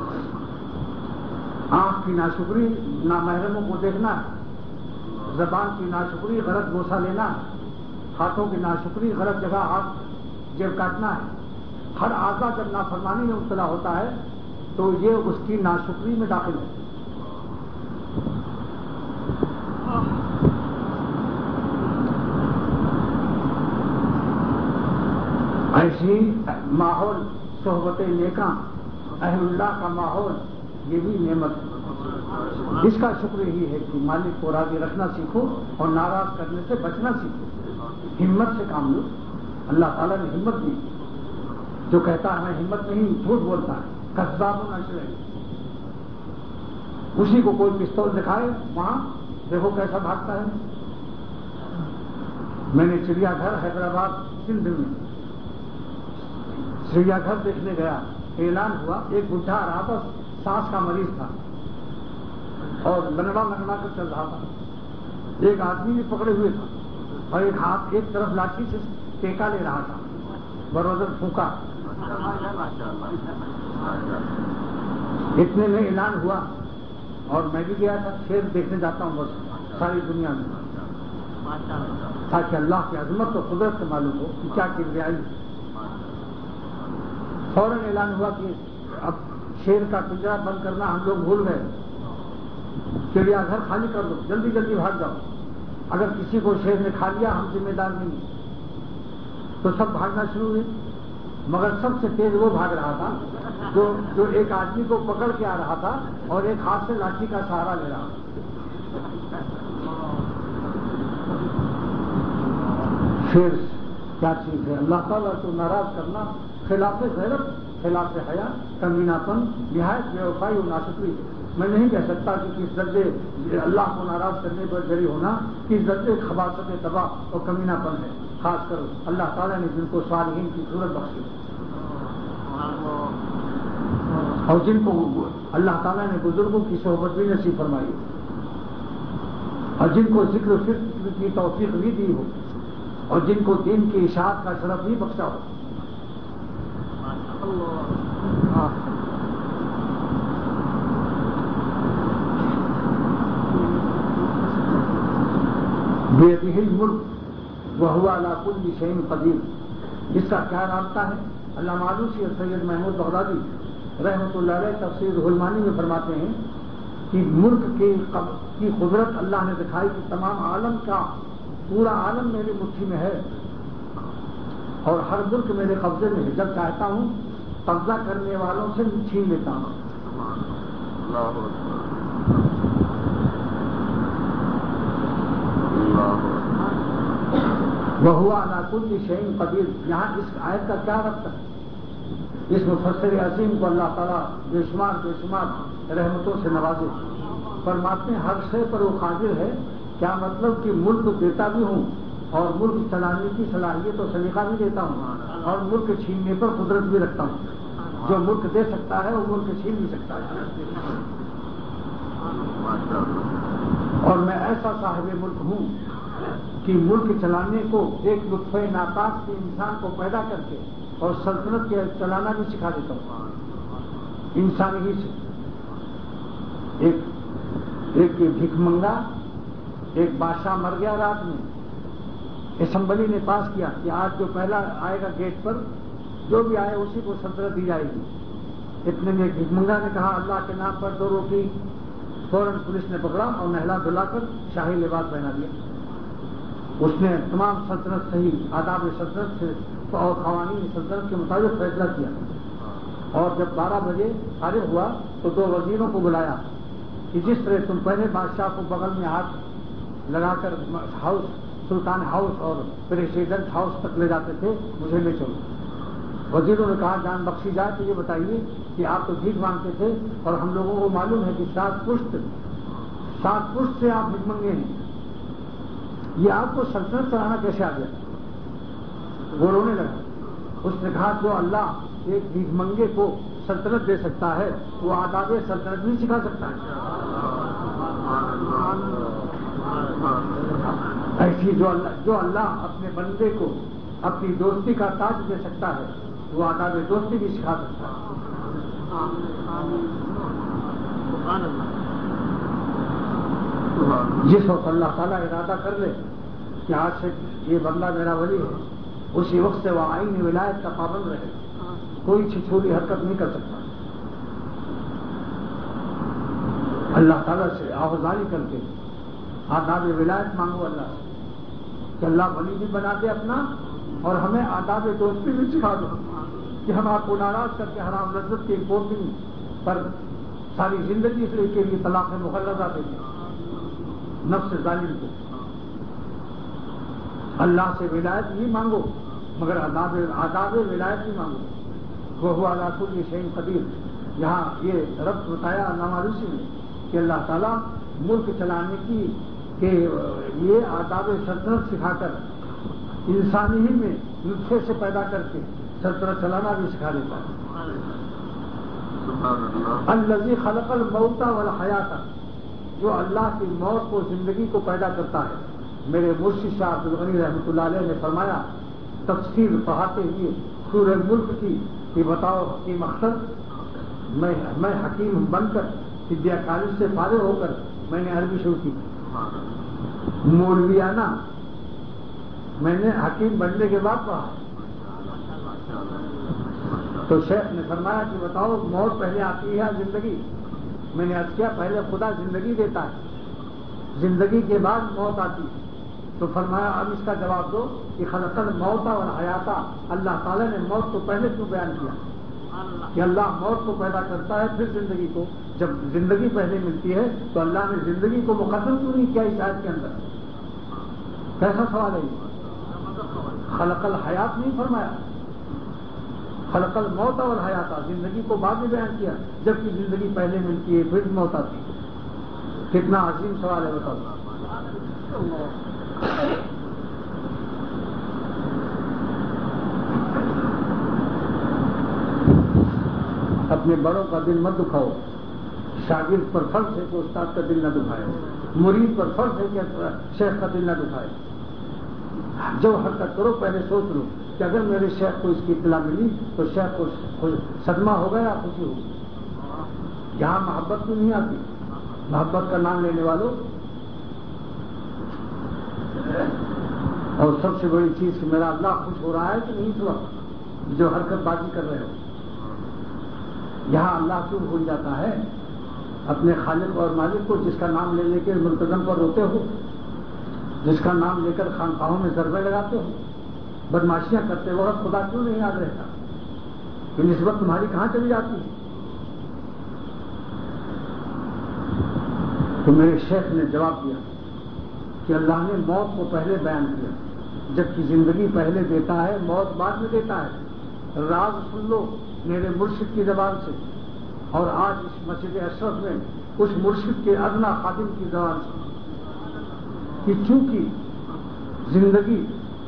آنکھ کی ناشکری نامحرموں کو دیکھنا ہے، زبان کی ناشکری غلط گوسا لینا ہے، ہاتھوں کی ناشکری غلط جگہ ہاتھ جیب کاٹنا ہے۔ ہر اعضا جب نافرمانی میں مبتلا ہوتا ہے تو یہ اس کی ناشکری میں داخل ہے۔ ایسی ماحول صحبت نیکاں اہل اللہ کا ماحول یہ بھی نعمت ہے۔ اس کا شکر ہی ہے کہ مالک کو راضی رکھنا سیکھو اور ناراض کرنے سے بچنا سیکھو، ہمت سے کام لو۔ اللہ تعالیٰ نے ہمت دی، جو کہتا ہے ہمیں ہمت نہیں جھوٹ بولتا ہے، کذاب و ناشر۔ اسی کو کوئی پستول دکھائے وہاں دیکھو کیسا بھاگتا ہے۔ میں نے چڑیا گھر حیدرآباد سندھ میں چڑیا گھر دیکھنے گیا، اعلان ہوا، ایک بڈھا آ رہا تھا، سانس کا مریض تھا اور لنگڑا لنگڑا کر چل رہا تھا۔ ایک آدمی بھی پکڑے ہوئے تھا اور ایک ہاتھ ایک طرف لاٹھی سے ٹیکا لے رہا تھا، بروزر پھونکا۔ اتنے میں اعلان ہوا اور میں بھی گیا تھا۔ شیر دیکھنے جاتا ہوں بس ساری دنیا میں، تاکہ اللہ کی عظمت اور قدرت سے معلوم ہو کہ کیا کبریائی ہے۔ فوراً اعلان ہوا کہ اب شیر کا پنجرا بند کرنا ہم لوگ بھول گئے، چڑیا گھر خالی کر دو، جلدی جلدی بھاگ جاؤ، اگر کسی کو شیر نے کھا لیا ہم ذمہ دار نہیں۔ تو سب بھاگنا شروع ہوئے، مگر سب سے تیز وہ بھاگ رہا تھا جو جو ایک آدمی کو پکڑ کے آ رہا تھا اور ایک ہاتھ سے لاٹھی کا سہارا لے رہا تھا۔ پھر کیا چیز ہے؟ اللہ تعالیٰ کو ناراض کرنا خلاف غیرت، خلاف حیا، کمینہ پن، نہایت بے وفائی و ناشکری ہے۔ میں نہیں کہہ سکتا کہ کس درجے اللہ کو ناراض کرنے پر جری ہونا کس درجے خباثت تباہ اور کمینہ پن ہے. خاص کر اللہ تعالیٰ نے جن کو صالحین کی صورت بخشی اور جن کو اللہ تعالیٰ نے بزرگوں کی صحبت بھی نصیب فرمائی اور جن کو ذکر و فکر کی توفیق بھی دی ہو اور جن کو دین کی اشاعت کا شرف بھی بخشا ہو. بیدہ الملک وہو علی کل شیء قدیر. اس کا کیا رابطہ ہے؟ علامہ آلوسی اور سید محمود بغدادی رحمۃ اللہ علیہ تفسیر الرحمانی میں فرماتے ہیں کہ ملک کی کی قدرت اللہ نے دکھائی کہ تمام عالم کا پورا عالم میری مٹھی میں ہے اور ہر ملک میرے قبضے میں ہے. جب چاہتا ہوں قبضہ کرنے والوں سے چھین لیتا ہوں. وہو علی کل شیء قدیر. یہاں اس آیت کا کیا ربط ہے؟ اس مفسر عظیم کو اللہ تعالیٰ بے شمار بے شمار رحمتوں سے نوازے. فرماتے ہیں ہر شے پر وہ قادر ہے. کیا مطلب کہ ملک دیتا بھی ہوں اور ملک چلانے کی صلاحیت اور سلیقہ بھی دیتا ہوں اور ملک چھیننے پر قدرت بھی رکھتا ہوں. جو ملک دے سکتا ہے وہ ملک چھین بھی سکتا ہے. اور میں ایسا صاحب ملک ہوں کہ ملک چلانے کو ایک لطفے ناپاک کے انسان کو پیدا کر کے اور سلطنت کے چلانا بھی سکھا دیتا ہوں. انسان ہی سے ایک ایک بھیک منگا ایک بادشاہ مر گیا رات میں. اسمبلی نے پاس کیا کہ آج جو پہلا آئے گا گیٹ پر جو بھی آئے اسی کو سلطنت دی جائے گی. اتنے میں بھیک منگا نے کہا اللہ کے نام پر دو روٹی. فوراً پولیس نے پکڑا اور نہلا دھلا کر شاہی لباس پہنا دیا. اس نے تمام سلطنت صحیح آداب سلطنت سے اور قوانین سلطنت کے مطابق فیصلہ کیا. اور جب بارہ بجے فارغ ہوا تو دو وزیروں کو بلایا کہ جس طرح تم پہلے بادشاہ کو بغل میں ہاتھ لگا کر ہاؤس سلطان ہاؤس اور پریسیڈنٹ ہاؤس تک لے جاتے تھے مجھے لے چلو. وزیروں نے کہا جان بخشی جائے تو یہ بتائیے کہ آپ تو بھیک مانگتے تھے اور ہم لوگوں کو معلوم ہے کہ سات پشت سات پشت سے آپ بھیک منگے ہیں. یہ آپ کو سلطنت چلانا کیسے آ گیا؟ وہ رونے لگا. اس نے کہا جو اللہ ایک بھیک منگے کو سلطنت دے سکتا ہے وہ آداب سلطنت بھی سکھا سکتا ہے. ایسی جو اللہ جو اللہ اپنے بندے کو اپنی دوستی کا تاج دے سکتا ہے وہ آداب دوستی بھی سکھا سکتا ہے. جس وقت اللہ تعالیٰ ارادہ کر لے کہ آج سے یہ بندہ میرا ولی ہے اسی وقت سے وہ آئین ولایت کا پابند رہے. کوئی چھچھولی حرکت نہیں کر سکتا. اللہ تعالیٰ سے آہوزانی کر کے آداب ولایت مانگو اللہ سے کہ اللہ ولی بھی بنا دے اپنا اور ہمیں آداب دوستی بھی سکھا دو کہ ہم آپ کو ناراض کر کے حرام لذت کی امپورٹنگ پر ساری زندگی اس لیے کے لیے طلاق مغلظہ دیں گے نفس ظالم کو. اللہ سے ولایت نہیں مانگو مگر آداب آداب ولایت نہیں مانگو. وہو علی کل شیء قدیر. یہاں یہ ربط بتایا علامہ آلوسی نے کہ اللہ تعالیٰ ملک چلانے کی کہ یہ آداب سلطنت سکھا کر انسانی ہی میں نطفے سے پیدا کر کے سلطنت چلانا بھی سکھا دیتا ہے. الذی خلق الموت والحیات. جو اللہ کی موت کو زندگی کو پیدا کرتا ہے. میرے مرشد شاہ عبد الغنی رحمۃ اللہ علیہ نے فرمایا تفسیر پڑھاتے ہوئے سورہ ملک کی کہ بتاؤ کہ مقصد میں میں حکیم بن کر ودیا کالج سے فارغ ہو کر میں نے عربی شروع کی. مولویانہ میں نے حکیم بننے کے بعد پڑھا. تو شیخ نے فرمایا کہ بتاؤ موت پہلے آتی ہے زندگی؟ میں نے عرض کیا پہلے خدا زندگی دیتا ہے زندگی کے بعد موت آتی ہے. تو فرمایا اب اس کا جواب دو کہ خلق الموت والحیات. اللہ تعالیٰ نے موت کو پہلے کیوں بیان کیا کہ اللہ موت کو پیدا کرتا ہے پھر زندگی کو؟ جب زندگی پہلے ملتی ہے تو اللہ نے زندگی کو مقدم کیوں نہیں کیا اس آیت کے اندر؟ کیسا سوال ہے یہ؟ خلق الحیات نہیں فرمایا. خلق الموت والحیات، زندگی کو بعد میں بیان کیا جبکہ زندگی پہلے ملتی ہے پھر موت آتی ہے. کتنا عظیم سوال ہے بتاؤ. اپنے بڑوں کا دل مت دکھاؤ. شاگرد پر فرض ہے کہ استاد کا دل نہ دکھائے، مرید پر فرض ہے کہ شیخ کا دل نہ دکھائے. جو حرکت کرو پہلے سوچ لو کہ اگر میرے شیخ کو اس کی اطلاع ملی تو شیخ کو صدمہ ہوگا یا خوشی ہوگی. یہاں محبت کیوں نہیں آتی؟ محبت کا نام لینے والوں. اور سب سے بڑی چیز کہ میرا اللہ خوش ہو رہا ہے کہ نہیں ہوا جو حرکت بازی کر رہے ہو. یہاں اللہ کیوں بھول جاتا ہے؟ اپنے خالق اور مالک کو جس کا نام لے لے کے ملتزم پر روتے ہو، جس کا نام لے کر خانقاہوں میں ضربے لگاتے ہو، بدماشیاں کرتے وقت خدا کیوں نہیں یاد رہتا؟ کہ نسبت تمہاری کہاں چلی جاتی ہے؟ تو میرے شیخ نے جواب دیا کہ اللہ نے موت کو پہلے بیان کیا جبکہ زندگی پہلے دیتا ہے، موت بعد میں دیتا ہے. راز سن لو میرے مرشد کی زبان سے، اور آج اس مسجد اشرف میں اس مرشد کے ادنا خادم کی زبان سے، کہ چونکہ زندگی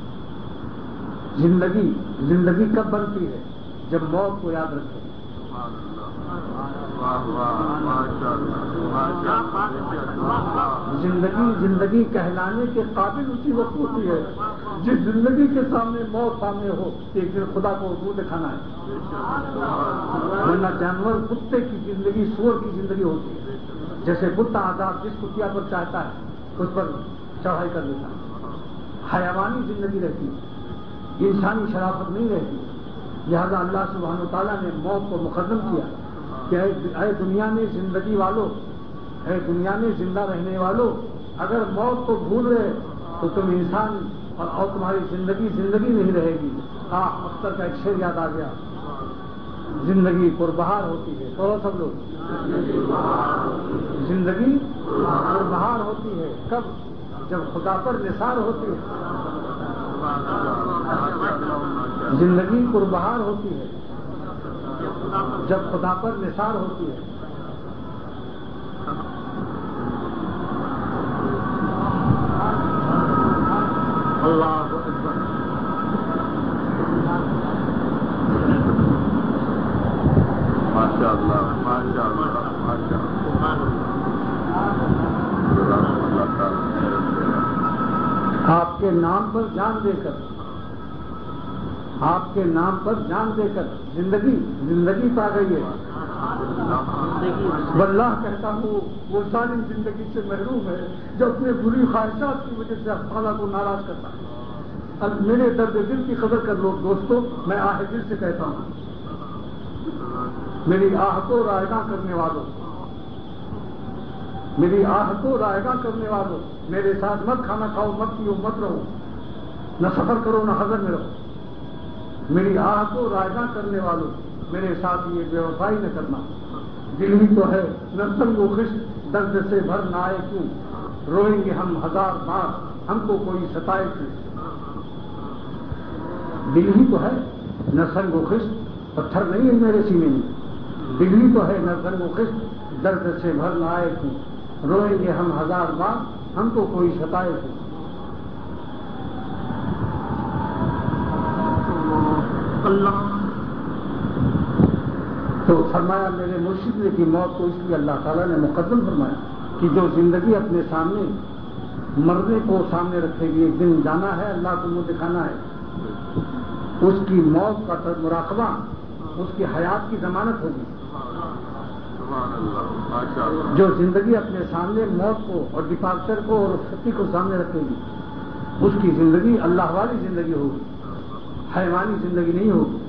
زندگی زندگی کب بنتی ہے؟ جب موت کو یاد رکھو. زندگی زندگی کہلانے کے قابل اسی وقت ہوتی ہے جس زندگی کے سامنے موت سامنے ہو کہ ایک دن خدا کو منہ دکھانا ہے. ورنہ جانور کتے کی زندگی سور کی زندگی ہوتی ہے. جیسے کتا آزاد جس کتیا پر چاہتا ہے اس پر چڑھائی کر دیتا ہے. حیوانی زندگی رہتی ہے، انسانی شرافت نہیں رہتی. لہذا اللہ سبحانہ وتعالیٰ نے موت کو مقدم کیا کہ اے دنیا میں زندگی والوں، اے دنیا میں زندہ رہنے والوں، اگر موت کو بھول رہے تو تم انسان اور تمہاری زندگی زندگی نہیں رہے گی. ہاں اختر کا ایک شعر یاد آ گیا، زندگی پربہار ہوتی ہے. تو سب لوگ، زندگی پربہار ہوتی ہے کب؟ جب خدا پر نثار ہوتی ہے. زندگی پربہار ہوتی ہے جب خدا پر نثار ہوتی ہے. اللہ اکبر. ماشاء اللہ ماشاء اللہ ماشاء اللہ. آپ کے نام پر جان دے کر، آپ کے نام پر جان دے کر زندگی زندگی پا گئی ہے. واللہ کہتا ہوں وہ ظالم زندگی سے محروم ہے جو اپنے بری خواہشات کی وجہ سے اللہ کو ناراض کرتا ہے. اب میرے درد دل کی قدر کر لو دوستو. میں آہ دل سے کہتا ہوں، میری آہ کو رائگاں کرنے والوں، میری آہ کو رائگاں کرنے والوں، میرے ساتھ مت کھانا کھاؤ، مت پیو، مت رہو، نہ سفر کرو نہ حضر میں رہو. میری آہ کو رائگاں کرنے والوں، میرے ساتھ یہ بے وفائی نہ کرنا. دل ہی تو ہے نہ تنگ و خشک، درد سے بھر نہ آئے کیوں، روئیں گے ہم ہزار بار، ہم کو کوئی ستائے کیوں. دل ہی تو ہے نہ سنگ و خشک، پتھر نہیں ہے میرے سینے میں. دل ہی تو ہے نہ سنگ و خشک، درد سے بھر نہ آئے کیوں، روئیں گے ہم ہزار بار، ہم کو کوئی ستائے کیوں. اللہ تو فرمایا میرے مرشد نے کہ موت کو اس لیے اللہ تعالیٰ نے مقدم فرمایا کہ جو زندگی اپنے سامنے مرنے کو سامنے رکھے گی، ایک دن جانا ہے، اللہ کو منہ دکھانا ہے، اس کی موت کا مراقبہ اس کی حیات کی ضمانت ہوگی. جو زندگی اپنے سامنے موت کو اور ڈپارچر کو اور رخصتی کو سامنے رکھے گی، اس کی زندگی اللہ والی زندگی ہوگی، حیوانی زندگی نہیں ہوگی.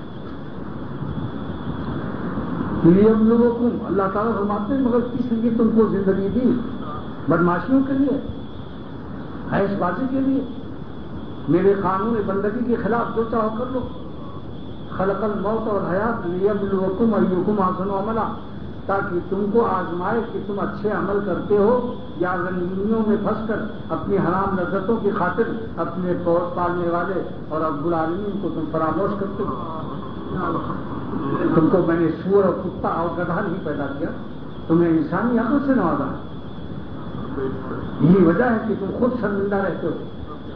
لیبلوکم، اللہ تعالیٰ فرماتے ہیں مگر کس لیے تم کو زندگی دی؟ بدماشیوں کے لیے، عیش بازی کے لیے. میرے قانون بندگی کے خلاف جو چاہو کر لو. خلق الموت اور حیات لیبلوکم ایکم احسن عملا، تاکہ تم کو آزمائے کہ تم اچھے عمل کرتے ہو یا رنگینیوں میں پھنس کر اپنی حرام لذتوں کی خاطر اپنے پالنے والے اور رب العالمین کو تم فراموش کرتے ہو. تم کو میں نے سور اور کتا اور گدھا نہیں پیدا کیا، تمہیں انسانی عقل سے نوازا ہے. یہی وجہ ہے کہ تم خود شرمندہ رہتے ہو.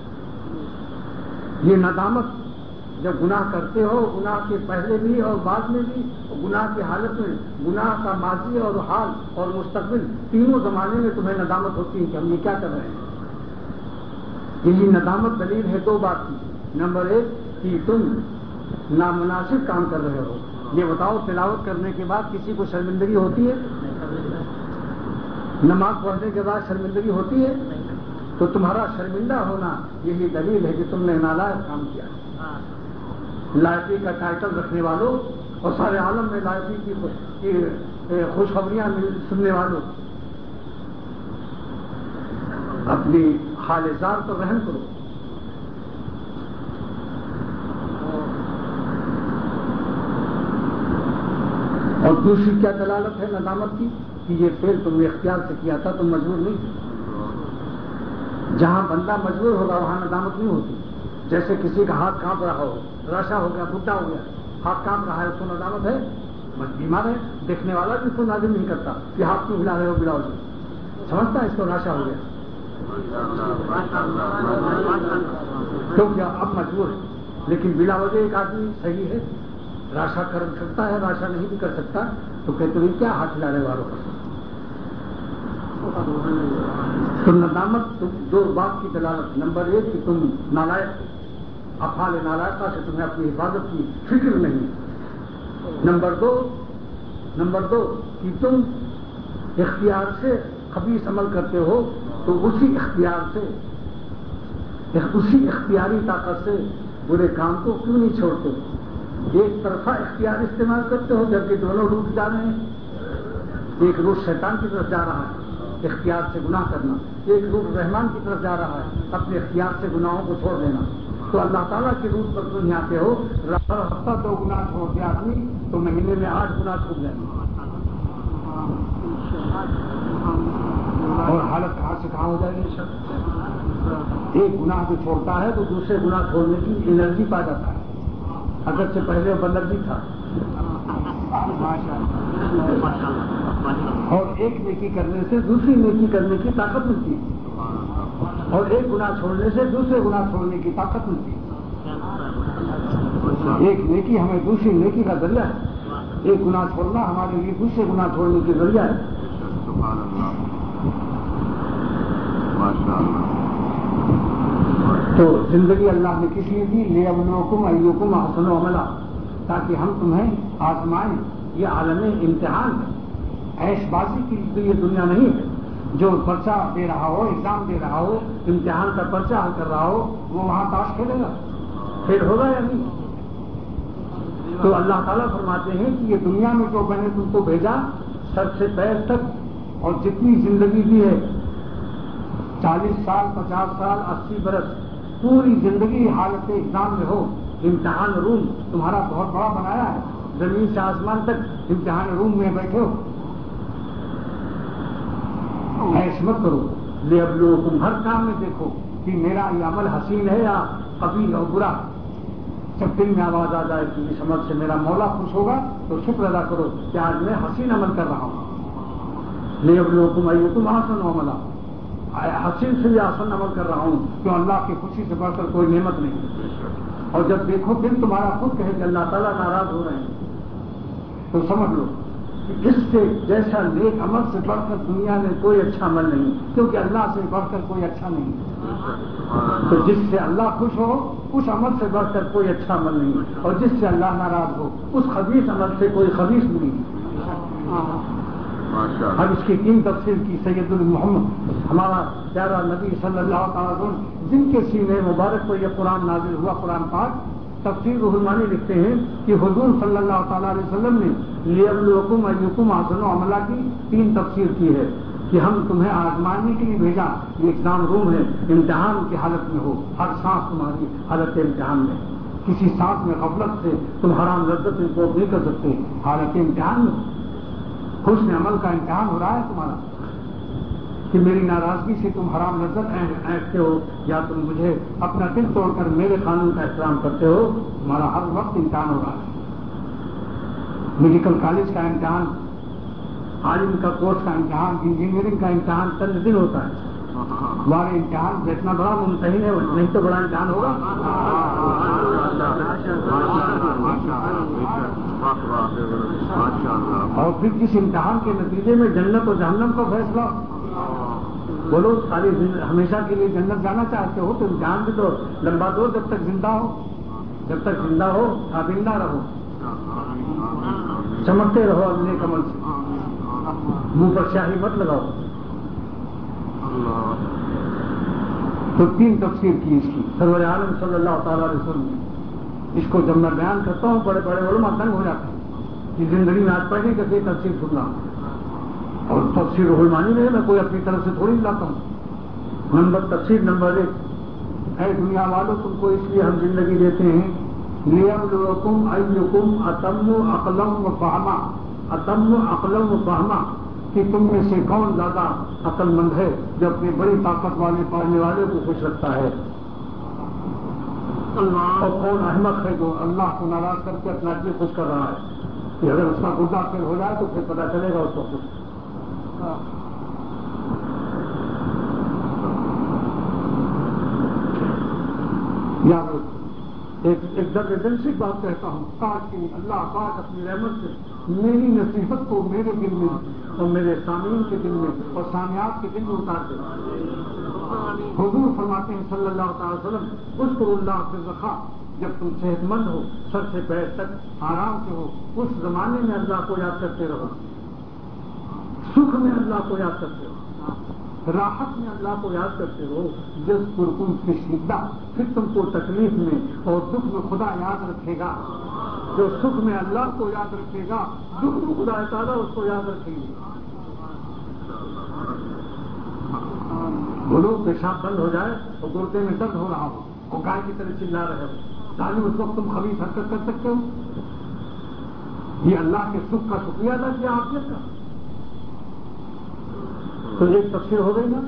یہ ندامت جب گناہ کرتے ہو، گناہ کے پہلے بھی اور بعد میں بھی، اور گناہ کی حالت میں، گناہ کا ماضی اور حال اور مستقبل تینوں زمانے میں تمہیں ندامت ہوتی ہے کہ ہم یہ کیا کر رہے ہیں. یہی ندامت دلیل ہے دو بات کی. نمبر ایک کہ تم نامناسب کام کر رہے ہو. یہ بتاؤ تلاوت کرنے کے بعد کسی کو شرمندگی ہوتی ہے؟ نماز پڑھنے کے بعد شرمندگی ہوتی ہے؟ تو تمہارا شرمندہ ہونا یہی دلیل ہے کہ تم نے نالائق کام کیا. لائقی کا ٹائٹل رکھنے والوں اور سارے عالم میں لائقی کی خوشخبریاں سننے والوں، اپنی حال زار پر رحم کرو. اور دوسری کیا دلالت ہے ندامت کی کہ یہ فعل تم نے اختیار سے کیا تھا، تم مجبور نہیں تھے. جہاں بندہ مجبور ہوگا وہاں ندامت نہیں ہوتی. جیسے کسی کا ہاتھ کانپ رہا ہو، راشا ہو گیا، بڈھا ہو گیا، ہاتھ کانپ رہا ہے، اس کو ندامت ہے؟ بیمار ہے، دیکھنے والا بھی اس کو نازم نہیں کرتا کہ ہاتھ کیوں ہلا رہے ہو، بلاؤ جی، سمجھتا ہے اس کو راشا ہو گیا کیونکہ اب مجبور ہے. لیکن بلا وجہ ایک آدمی صحیح ہے، راشا کر سکتا ہے، راشا نہیں بھی کر سکتا، تو کہتے ہیں کیا ہاتھ ہلانے والوں کا. تو ندامت دو بات کی دلالت. نمبر ایک کہ تم نالائق، افعال نالائقہ سے تمہیں اپنی حفاظت کی فکر نہیں. نمبر دو نمبر دو کہ تم اختیار سے خبیث عمل کرتے ہو، تو اسی اختیار سے، اسی اختیاری طاقت سے برے کام کو کیوں نہیں چھوڑتے؟ ایک طرفہ اختیار استعمال کرتے ہو جبکہ دونوں روٹ جا رہے ہیں. ایک روٹ شیطان کی طرف جا رہا ہے، اختیار سے گناہ کرنا. ایک روٹ رحمان کی طرف جا رہا ہے، اپنے اختیار سے گناہوں کو چھوڑ دینا. تو اللہ تعالیٰ کے روٹ پر تم آتے ہو، ہر ہفتہ دو گناہ چھوڑ دیا آدمی تو مہینے میں آٹھ گناہ چھوڑ جائیں گے. اور حالت کہاں سے کہاں ہو جائے گی. ایک گناہ جو چھوڑتا ہے تو دوسرے گناہ چھوڑنے کی انرجی پا جاتا ہے، اگرچہ پہلے بندر بھی تھا. اور ایک نیکی کرنے سے دوسری نیکی کرنے کی طاقت ملتی ہے، اور ایک گناہ چھوڑنے سے دوسرے گناہ چھوڑنے کی طاقت ملتی ہے. ایک نیکی ہمیں دوسری نیکی کا ذریعہ ہے، ایک گناہ چھوڑنا ہمارے لیے دوسرے گناہ چھوڑنے کے ذریعہ ہے. تو زندگی اللہ نے کس لیے دی؟ لیبلوکم ایکم احسن عملا، تاکہ ہم تمہیں آزمائیں. یہ عالم امتحان ہے، عیش بازی کی یہ دنیا نہیں ہے. جو پرچہ دے رہا ہو، ایگزام دے رہا ہو، امتحان کا پرچہ حل کر رہا ہو، وہ وہاں تاش کھیلے گا، پھر ہوگا یا نہیں؟ تو اللہ تعالیٰ فرماتے ہیں کہ یہ دنیا میں جو میں نے تم کو بھیجا، سر سے پیر تک، اور جتنی زندگی بھی ہے، چالیس سال، پچاس سال، اسی برس، پوری زندگی حالت ایگزام میں ہو. امتحان روم تمہارا بہت بڑا بنایا ہے، زمین سے آسمان تک امتحان روم میں بیٹھے ہو. ایسا مت کرو. لیبلوکم، ہر کام میں دیکھو کہ میرا یہ عمل حسین ہے یا قبیح اور برا. جب دل میں آواز آ جائے کہ اس عمل سے میرا مولا خوش ہوگا تو شکر ادا کرو کہ آج میں حسین عمل کر رہا ہوں. لیبلوکم ایکم احسن عملا، حسین سے بھی آسان عمل کر رہا ہوں، کیوں اللہ کی خوشی سے بڑھ کر کوئی نعمت نہیں. اور جب دیکھو دل تمہارا خود کہے کہ اللہ تعالیٰ ناراض ہو رہے ہیں، تو سمجھ لو کہ اس سے جیسا نیک عمل سے بڑھ کر دنیا میں کوئی اچھا عمل نہیں، کیونکہ اللہ سے بڑھ کر کوئی اچھا نہیں. تو جس سے اللہ خوش ہو اس عمل سے بڑھ کر کوئی اچھا عمل نہیں، اور جس سے اللہ ناراض ہو اس خبیث عمل سے کوئی خبیث نہیں. اب اس کی تین تفسیر کی سید المحمد ہمارا پیارا نبی صلی اللہ تعالیٰ وسلم، جن کے سینے مبارک پر یہ قرآن نازل ہوا، قرآن پاک، تفسیر روح المانی لکھتے ہیں کہ حضور صلی اللہ تعالیٰ علیہ وسلم نے لیبلوکم ایکم احسن عملا کی تین تفسیر کی ہے کہ ہم تمہیں آزمانے کے لیے بھیجا. یہ ایگزام روم ہے، امتحان کی حالت میں ہو، ہر سانس تمہاری حالت امتحان میں. کسی سانس میں غفلت سے تم حرام لذت کو نہیں کر سکتے، حالت امتحان میں. حسن عمل کا امتحان ہو رہا ہے تمہارا کہ میری ناراضگی سے تم حرام لذت اینٹتے ہو، یا تم مجھے اپنا دل توڑ کر میرے قانون کا احترام کرتے ہو. تمہارا ہر وقت امتحان ہو رہا ہے. میڈیکل کالج کا امتحان، عالم کا کورس کا امتحان، انجینئرنگ کا امتحان چند دن ہوتا ہے. ہمارے امتحان سے اتنا بڑا ممتحن ہے، نہیں تو بڑا امتحان ہوگا. اور پھر کس امتحان کے نتیجے میں جنت و جہنم کا فیصلہ. بولو ساری ہمیشہ کے لیے جنت جانا چاہتے ہو تو امتحان بھی تو لمبا دو جب تک زندہ ہو. جب تک زندہ ہو کابندہ رہو، چمکتے رہو اپنے کمل سے، منہ پر شاہی مت لگاؤ. تو تین تفسیر کی اس کی سرور عالم صلی اللہ تعالیٰ علیہ وسلم نے. اس کو جب میں بیان کرتا ہوں بڑے بڑے علماء تنگ ہو جاتے ہیں کہ زندگی میں آج پہلے کبھی تفسیر سننا، اور تفسیر روح المانی نہیں، میں کوئی اپنی طرف سے تھوڑی لاتا ہوں. نمبر تفسیر نمبر ایک، اے دنیا والوں تم کو اس لیے ہم زندگی دیتے ہیں لیبلوکم ایکم اتم عقلم و فہما، اتم عقلم و فہما، کہ تم میں سے کون زیادہ عقل مند ہے جو اپنی بڑی طاقت والے پڑھنے والے کو خوش رکھتا ہے، اور کون احمق ہے جو اللہ کو ناراض کر کے اپنا دل خوش کر رہا ہے. کہ اگر اس کا گردہ پھر ہو جائے تو پھر پتا چلے گا اس کو خوش. یا ایک ایک درد دل سے بات کہتا ہوں، کاش کہ اللہ پاک اپنی رحمت سے میری نصیحت کو میرے دل میں اور میرے سامعین کے دل میں اور سامعات کے دل میں اتار دے. حضور فرماتے ہیں صلی اللہ تعالی وسلم، اذکروا اللہ فی الرخاء، جب تم صحت مند ہو، سر سے پیر تک آرام سے ہو، اس زمانے میں اللہ کو یاد کرتے رہو. سکھ میں اللہ کو یاد کرتے رہو، راحت میں اللہ کو یاد کرتے رہو. جس پرکن کی شدت، پھر تم کو تکلیف میں اور دکھ میں خدا یاد رکھے گا. جو سکھ میں اللہ کو یاد رکھے گا، دکھ میں خدا تعالیٰ اس کو یاد رکھے گی. بولو پیشاب بند ہو جائے اور گردے میں درد ہو رہا ہو اور گائے کی طرح چلا رہے ہو، تعلیم اس وقت تم خبیث حرکت کر سکتے ہو. یہ اللہ کے سکھ کا شکریہ ادا کیا آپ نے کا. تو ایک تفسیر ہو گئی نا،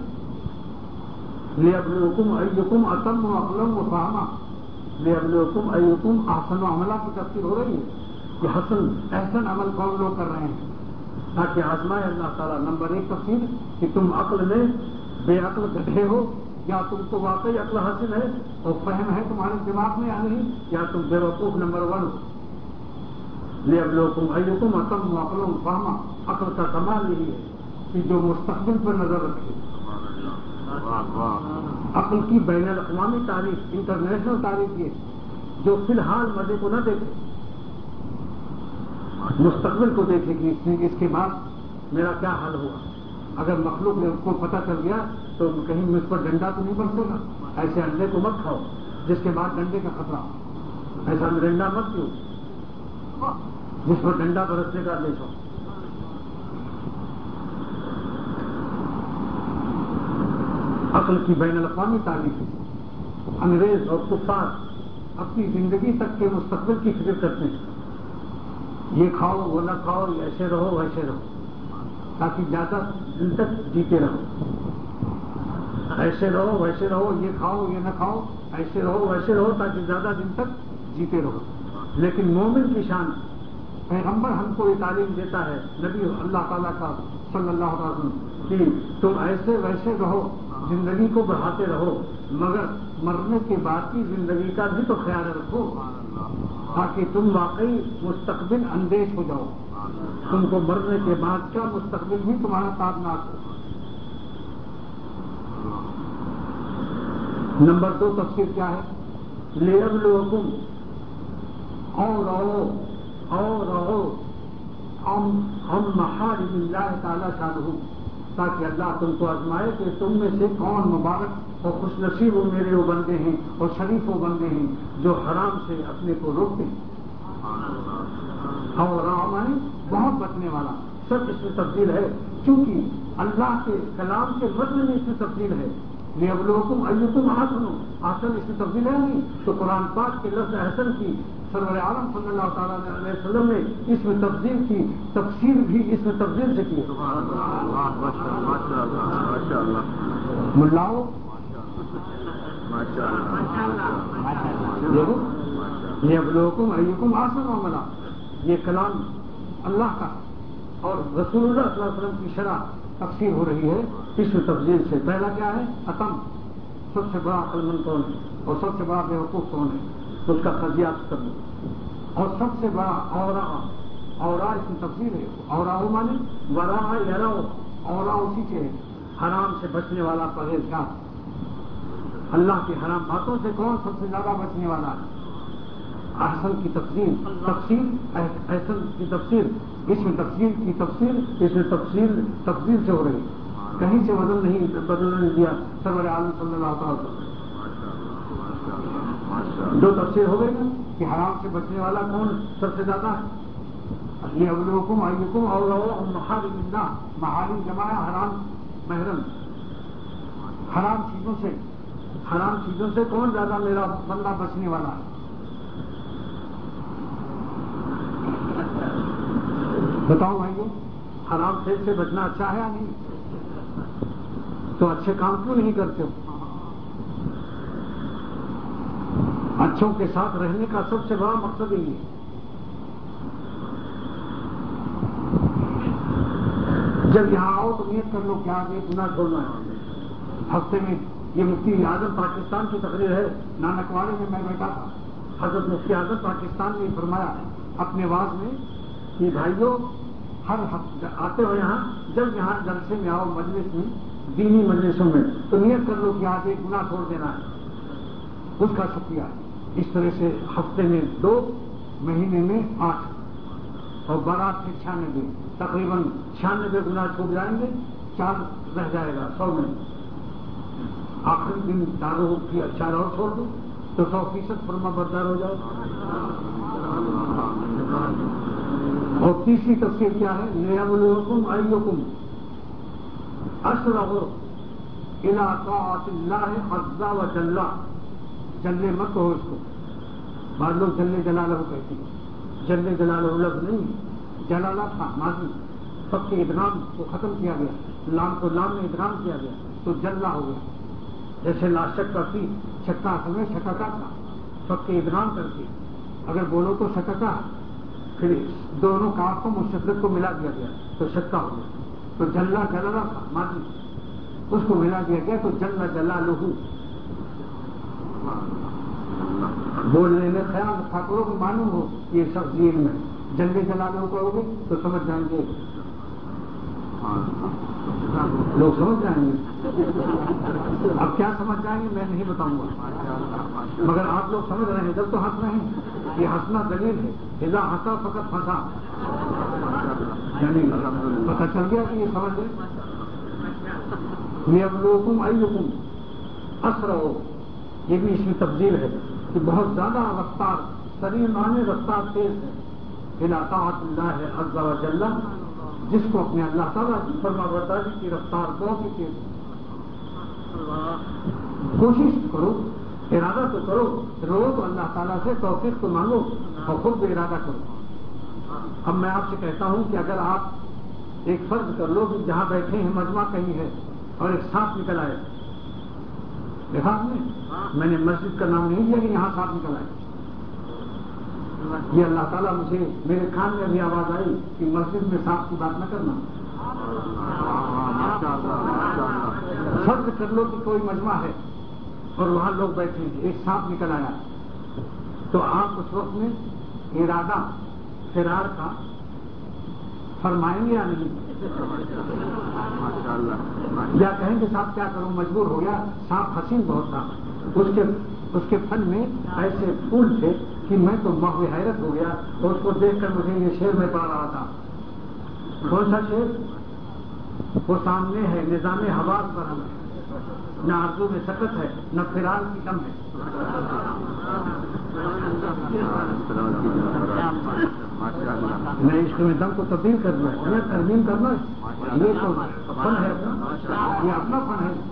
لیبلوکم ایکم اتم عقلم و فہما، لیبلوکم ایکم احسن عملہ کی تفسیر ہو رہی ہے کہ حسن احسن عمل کون لوگ کر رہے ہیں تاکہ آزمائے اللہ تعالیٰ. نمبر ایک تفسیر کہ تم عقل میں بے عقل گدھے ہو، یا تم کو واقعی عقل حاصل ہے اور فہم ہے تمہارے دماغ میں یا نہیں، یا تم بے وقوف نمبر ون. لیبلوکم ایکم اتم عقلم فہما، عقل کا کمال یہی ہے کہ جو مستقبل پر نظر رکھے. عقل کی بین الاقوامی تعریف، انٹرنیشنل تعریف یہ جو فی الحال مزے کو نہ دیکھے، مستقبل کو دیکھے کہ اس کے بعد میرا کیا حال ہوا. اگر مخلوق نے اس کو پتہ چل گیا تو کہیں مجھ پر ڈنڈا تو نہیں برسے گا. ایسے انڈے کو مت کھاؤ جس کے بعد ڈنڈے کا خطرہ. ایسا مرنڈا مت پیو جس پر ڈنڈا برسنے کا دیکھو. عقل کی بین الاقوامی تعریف. انگریز اور کفار اپنی زندگی تک کے مستقبل کی فکر کرتے ہیں. یہ کھاؤ وہ نہ کھاؤ، ایسے رہو ویسے رہو تاکہ زیادہ دن تک جیتے رہو. ایسے رہو ویسے رہو، یہ کھاؤ یہ نہ کھاؤ، ایسے رہو ویسے رہو تاکہ زیادہ دن تک جیتے رہو. لیکن مومن کی شان، پیغمبر ہم کو یہ تعلیم دیتا ہے، نبی اللہ تعالیٰ کا صلی اللہ علیہ وسلم، کہ تم ایسے ویسے رہو، زندگی کو بڑھاتے رہو، مگر مرنے کے بعد کی زندگی کا بھی تو خیال رکھو تاکہ تم واقعی مستقبل اندیش ہو جاؤ. تم کو مرنے کے بعد کا مستقبل بھی تمہارا تابناک ہو. نمبر دو تفسیر کیا ہے؟ لیبلوکم، اور رہو اور رہو ہم ہم محارم اللہ تعالیٰ شانہ، تاکہ اللہ تم کو آزمائے کہ تم میں سے کون مبارک اور خوش نصیب وہ میرے وہ بندے ہیں اور شریف وہ بندے ہیں جو حرام سے اپنے کو روکتے ہیں. اور رحمانی بہت بچنے والا. سب اس میں تبدیل ہے چونکہ اللہ کے کلام کے متن میں اس میں تبدیل ہے. لیبلوکم ایکم احسن، احسن اس میں تبدیل ہے نہیں تو قرآن پاک کے لفظ احسن کی سرور عالم صلی اللہ تعالیٰ علیہ وسلم نے اس میں تفسیر کی، تفسیر بھی اس میں تفسیر سے کی. ملاؤ لیبلوکم ایکم احسن عملا، یہ کلام اللہ کا اور رسول اللہ صلی اللہ علیہ وسلم کی شرع تفسیر ہو رہی ہے اس تفضیل سے. پہلا کیا ہے؟ اتم، سب سے بڑا عقل مند کون ہے اور سب سے بڑا بیوقوف کون ہے، تو اس کا تجزیہ کر لو. اور سب سے بڑا اورا، اورا اس کی تفسیر ہے. اورا مانے ورا یرا، اورا اسی کے حرام سے بچنے والا پرہیزگار. اللہ کی حرام باتوں سے کون سب سے زیادہ بچنے والا ہے؟ احسن کی تفسیر، تفسیر احسن کی تفسیر، اس میں تفسیر کی تفسیر، اس میں تفسیر تفسیر سے ہو رہی، کہیں سے بدل نہیں بدلنے نہیں دیا سرور عالم صلی اللہ علیہ وسلم. جو تفسیر ہو گئی نا کہ حرام سے بچنے والا کون سب سے زیادہ ہے. یہ ابلوکم ایکم اور محارم اللہ، محارم جمع حرام محرم، حرام چیزوں سے، حرام چیزوں سے کون زیادہ میرا بندہ بچنے والا ہے. بتاؤ بھائیو، حرام کھیل سے بچنا اچھا ہے یا نہیں؟ تو اچھے کام کیوں نہیں کرتے ہو؟ اچھوں کے ساتھ رہنے کا سب سے بڑا مقصد یہی ہے. جب یہاں آؤ تو نیت کر لو کہ آج یہ گناہ چھوڑنا ہے. ہفتے میں یہ مفتی اعظم پاکستان کی تقریر ہے، نانکواڑے میں میں بیٹھا تھا. حضرت مفتی اعظم پاکستان نے فرمایا اپنے واز میں کہ بھائیوں ہر ہفتے آتے ہو یہاں، جب یہاں جلسے میں آؤ مجلس میں، دینی مجلسوں میں، تو نیت کر لو کہ آج ایک گناہ چھوڑ دینا ہے. اس کا شکریہ. اس طرح سے ہفتے میں دو، مہینے میں آٹھ، اور بارات میں چھیانوے، تقریباً چھیانوے گناہ چھوٹ جائیں گے، چار رہ جائے گا سو میں. آخری دن چاروں چار اور چھوڑ دو تو سو فیصد فرما بردار ہو جاؤ. اور تیسری تفسیر کیا ہے؟ لیبلوکم ایکم اسرع الی طاعۃ اللہ عز وجل. جل مت ہو اس کو، بعض لوگ جل جلالہ کہتے ہیں. جل جلالہ لفظ نہیں، جلالہ تھا ماضی، سب کے ادغام کو ختم کیا گیا، لام کو لام میں ادغام کیا گیا تو جلہ ہو گیا. جیسے لا شک کا فی، شکا اصل میں شککا تھا، سب کے ادغام کر کے اگر بولو تو شککا، پھر دونوں کاف کو مستقل کو ملا دیا گیا تو شکا ہو گیا. تو جلا جلالہ تھا ماضی، اس کو ملا دیا گیا تو جل جلالہ. بولنے میں خیال رکھا کرو کہ معلوم ہو یہ شخص دین میں جل جلالہ کرو گے تو سمجھ جائیں گے، لوگ سمجھ جائیں گے. اب کیا سمجھ جائیں گے میں نہیں بتاؤں گا، مگر آپ لوگ سمجھ رہے ہیں. جب تو ہنس رہے ہیں، یہ ہنسنا دلیل ہے. اذا ہنسا فقط پھنسا، یعنی پتہ چل گیا کہ یہ سمجھ گئے. لیبلوکم ایکم اسرع، یہ بھی اس میں تبدیل ہے کہ بہت زیادہ رفتار، سریع معنی رفتار تیز ہے. الی طاعۃ اللہ عز وجل، جس کو اپنے اللہ تعالیٰ کی فرما برداری کی رفتار بہت ہی تیز ہے. کوشش کرو، ارادہ تو کرو، رو تو اللہ تعالیٰ سے توفیق تو مانگو اور خود بھی ارادہ کرو. اب میں آپ سے کہتا ہوں کہ اگر آپ ایک فرض کر لو کہ جہاں بیٹھے ہیں مجمع کہیں ہے اور ایک سانپ نکل آئے، دیکھا آپ نے، میں نے مسجد کا نام نہیں دیا کہ یہاں سانپ نکل آئے. یہ اللہ تعالیٰ مجھے، میرے کان میں بھی آواز آئی کہ مسجد میں سانپ کی بات نہ کرنا. فرض کر لو کہ کوئی مجمع ہے اور وہاں لوگ بیٹھے ہیں، ایک سانپ نکل آیا، تو آپ اس وقت میں ارادہ فرار کا فرمائیں گے یا نہیں؟ یا کہیں گے صاحب کیا کروں، مجبور ہو گیا، سانپ حسین بہت تھا، اس کے اس کے فن میں ایسے پھول تھے کہ میں تو محو حیرت ہو گیا، اور اس کو دیکھ کر مجھے یہ شعر میں پڑھ رہا تھا. کون سا شعر؟ وہ سامنے ہے نظام حواس پر ہم ہے، نہ آرزو میں سکت ہے نہ فرار کی دم ہے. میں عشق میں دم کو تبدیل کر دیا، یہ ترمیم کرنا، یہ تو فن ہے اپنا، یہ اپنا فن ہے.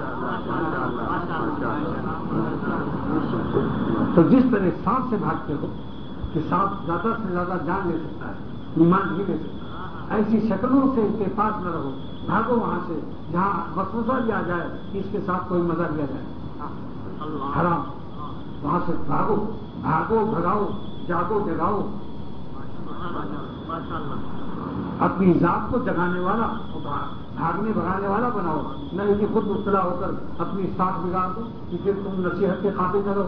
تو جس طرح سانپ سے بھاگتے ہو کہ سانپ زیادہ سے زیادہ جان لے سکتا ہے، ایمان بھی لے سکتا ہے، ایسی شکلوں سے اتفاق نہ رہو. بھاگو وہاں سے جہاں وسوسہ بھی آ جائے کہ اس کے ساتھ کوئی مزہ لیا جائے، حرام، وہاں سے بھاگو، بھاگو بھگاؤ، جاگو جگاؤ. اپنی ذات کو جگانے والا بھاگنے بھگانے والا بناؤ، نہ کہ خود مبتلا ہو کر اپنی ساتھ بگاڑ دو کہ پھر تم نصیحت کے قابل کرو۔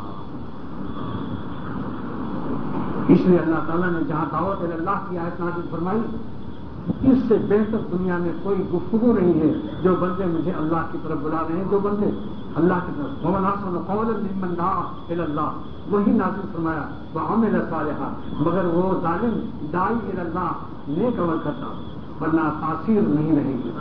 اس لیے اللہ تعالیٰ نے جہاں دعوت اللہ کی آیت نازل فرمائی، اس سے بہتر دنیا میں کوئی گفتگو نہیں ہے جو بندے مجھے اللہ کی طرف بلا رہے ہیں، جو بندے اللہ کی طرف ومن احسن قولا ممن دعا الی اللہ، وہی نازل فرمایا وعمل صالحا، مگر وہ ظالم داعی الی اللہ نیک عمل کرتا ورنہ تاثیر نہیں رہے گی۔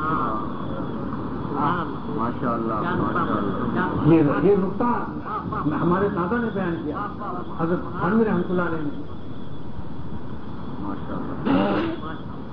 ماشاء اللہ ماشاء اللہ، یہ یہ نقطہ ہمارے دادا نے بیان کیا، حضرت خانوی رحمۃ اللہ علیہ نے۔ ماشاء اللہ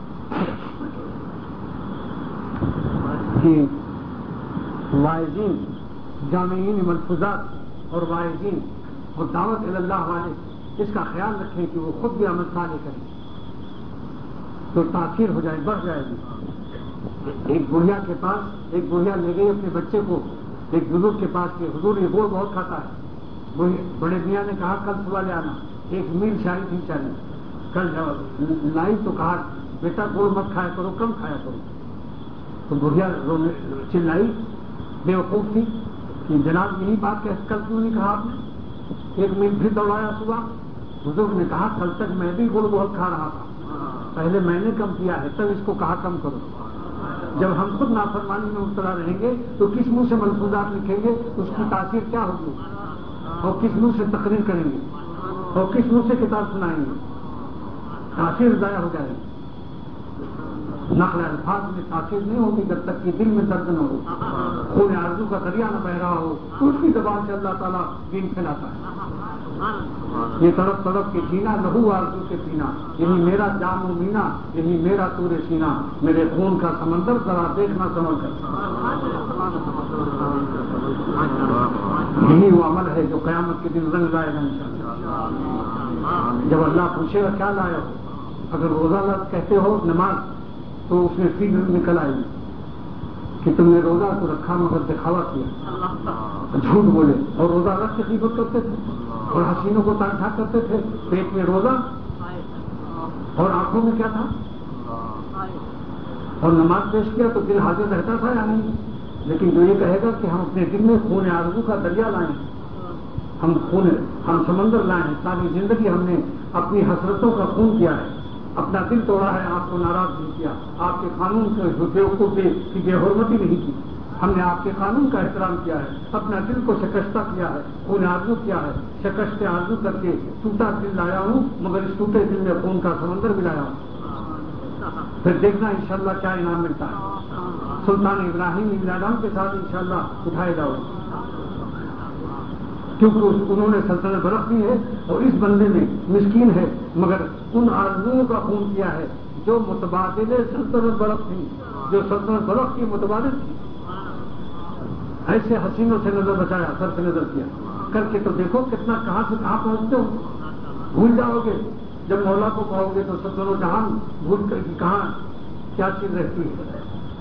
کہ واعظین، جامعین ملفوظات اور واعظین اور دعوت اللہ والے اس کا خیال رکھیں کہ وہ خود بھی عمل صالح کریں تو تاثیر ہو جائے، بڑھ جائے گی۔ ایک بڑھیا کے پاس ایک بڑھیا لے گئی اپنے بچے کو ایک بزرگ کے پاس کہ حضور یہ گوڑ بہت کھاتا ہے۔ بڑے میاں نے کہا کل صبح لے آنا، ایک میل شاہی تھی چلی، کل لائی تو کہا بیٹا گوڑ مت کھایا کرو، کم کھایا کرو۔ تو بڑھیا چلائی، بے وقوف تھی کہ جناب یہی بات کہ کل کیوں نہیں کہا آپ نے؟ ایک میل پھر دوڑایا صبح، بزرگ نے کہا کل تک میں بھی گڑ بہت کھا رہا تھا، پہلے میں نے کم کیا ہے، تب اس کو کہا کم کرو۔ جب ہم خود نافرمانی میں مبتلا رہیں گے تو کس منہ سے ملفوظات لکھیں گے، اس کی تاثیر کیا ہوگی، اور کس منہ سے تقریر کریں گے، اور کس منہ سے کتاب سنائیں گے، تاثیر ضائع ہو جائے گی۔ نقل الفاظ میں تاثیر نہیں ہوگی جب تک کہ دل میں درد نہ ہو، خون آرزو کا دریا نہ بہ رہا ہو، تو اس کی زبان سے اللہ تعالیٰ دین پھیلاتا ہے۔ یہ تڑپ تڑپ کے جینا، لہو آرزو کے پینا، یہی میرا جام و مینا، یہی میرا تور سینا، میرے خون کا سمندر ذرا دیکھنا سمجھ کر۔ یہی وہ عمل ہے جو قیامت کے دن رنگ لائے گا انشاءاللہ۔ جب اللہ پوچھے گا کیا لائے ہو، اگر روزہ کہتے ہو نماز تو اس میں فی نکل آئے گی کہ تم نے روزہ تو رکھا مگر دکھاوا کیا، جھوٹ بولے، اور روزہ رکھ کے غیبت کرتے تھے اور حسینوں کو تان ٹھاک کرتے تھے، پیٹ میں روزہ اور آنکھوں میں کیا تھا، اور نماز پیش کیا تو دل حاضر رہتا تھا یا نہیں؟ لیکن جو یہ کہے گا کہ ہم اپنے دل میں خون آرزو کا دریا لائیں، ہم خون ہم سمندر لائیں، ساری زندگی ہم نے اپنی حسرتوں کا خون کیا ہے، اپنا دل توڑا ہے، آپ کو ناراض نہیں کیا، آپ کے قانون سے بے کی بے حرمتی نہیں کی، ہم نے آپ کے قانون کا احترام کیا ہے، اپنا دل کو شکستہ کیا ہے، خون آرزو کیا ہے، شکست آرزو کر کے ٹوٹا دل لایا ہوں، مگر اس ٹوٹے دل میں خون کا سمندر بھی لایا ہوں۔ پھر دیکھنا انشاءاللہ کیا انعام ملتا ہے۔ سلطان ابراہیم میلادام کے ساتھ انشاءاللہ اٹھائے جاؤ، کیونکہ انہوں نے سلطنت برق دی ہے اور اس بندے نے مسکین ہے مگر ان آرزوؤں کا خون کیا ہے جو متبادل سلطنت برق تھی، جو سلطنت برق کی متبادل تھی۔ ایسے حسینوں سے نظر بچایا، سر سے نظر کیا کر کے تو دیکھو کتنا کہاں سے کہاں پہنچتے ہو، بھول جاؤ گے جب مولا کو کہو گے تو ستر و جہان بھول کر کہ کہاں کیا چیز رہتی ہے۔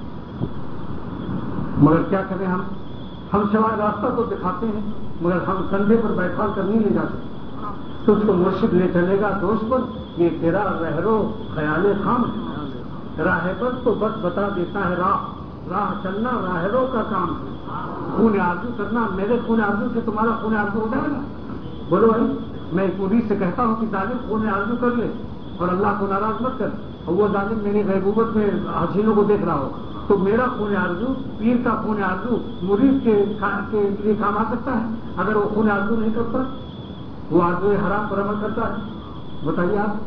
مگر کیا کریں ہم ہم سوائے راستہ تو دکھاتے ہیں مگر ہم کندھے پر بیٹھا کر نہیں لے جاتے۔ تو اس کو مرشد لے چلے گا دوست پر، یہ تیرا رہرو خیال خام ہے، راہ پر تو بس بتا دیتا ہے راہ، راہ چلنا راہرو کا کام ہے، خون آرزو کرنا، میرے خون آرزو سے تمہارا خون آرزو ہو جائے گا؟ بولو بھائی، میں ایک مرید سے کہتا ہوں کہ ظالم خون آرزو کر لے اور اللہ کو ناراض مت کر، اور وہ ظالم میری غیبوبت میں حسینوں کو دیکھ رہا ہو، تو میرا خون آرزو، پیر کا خون آرزو مرید کے لیے کام آ سکتا ہے اگر وہ خون آرزو نہیں کرتا، وہ آرزو حرام پر عمل کرتا ہے؟ بتائیے آپ۔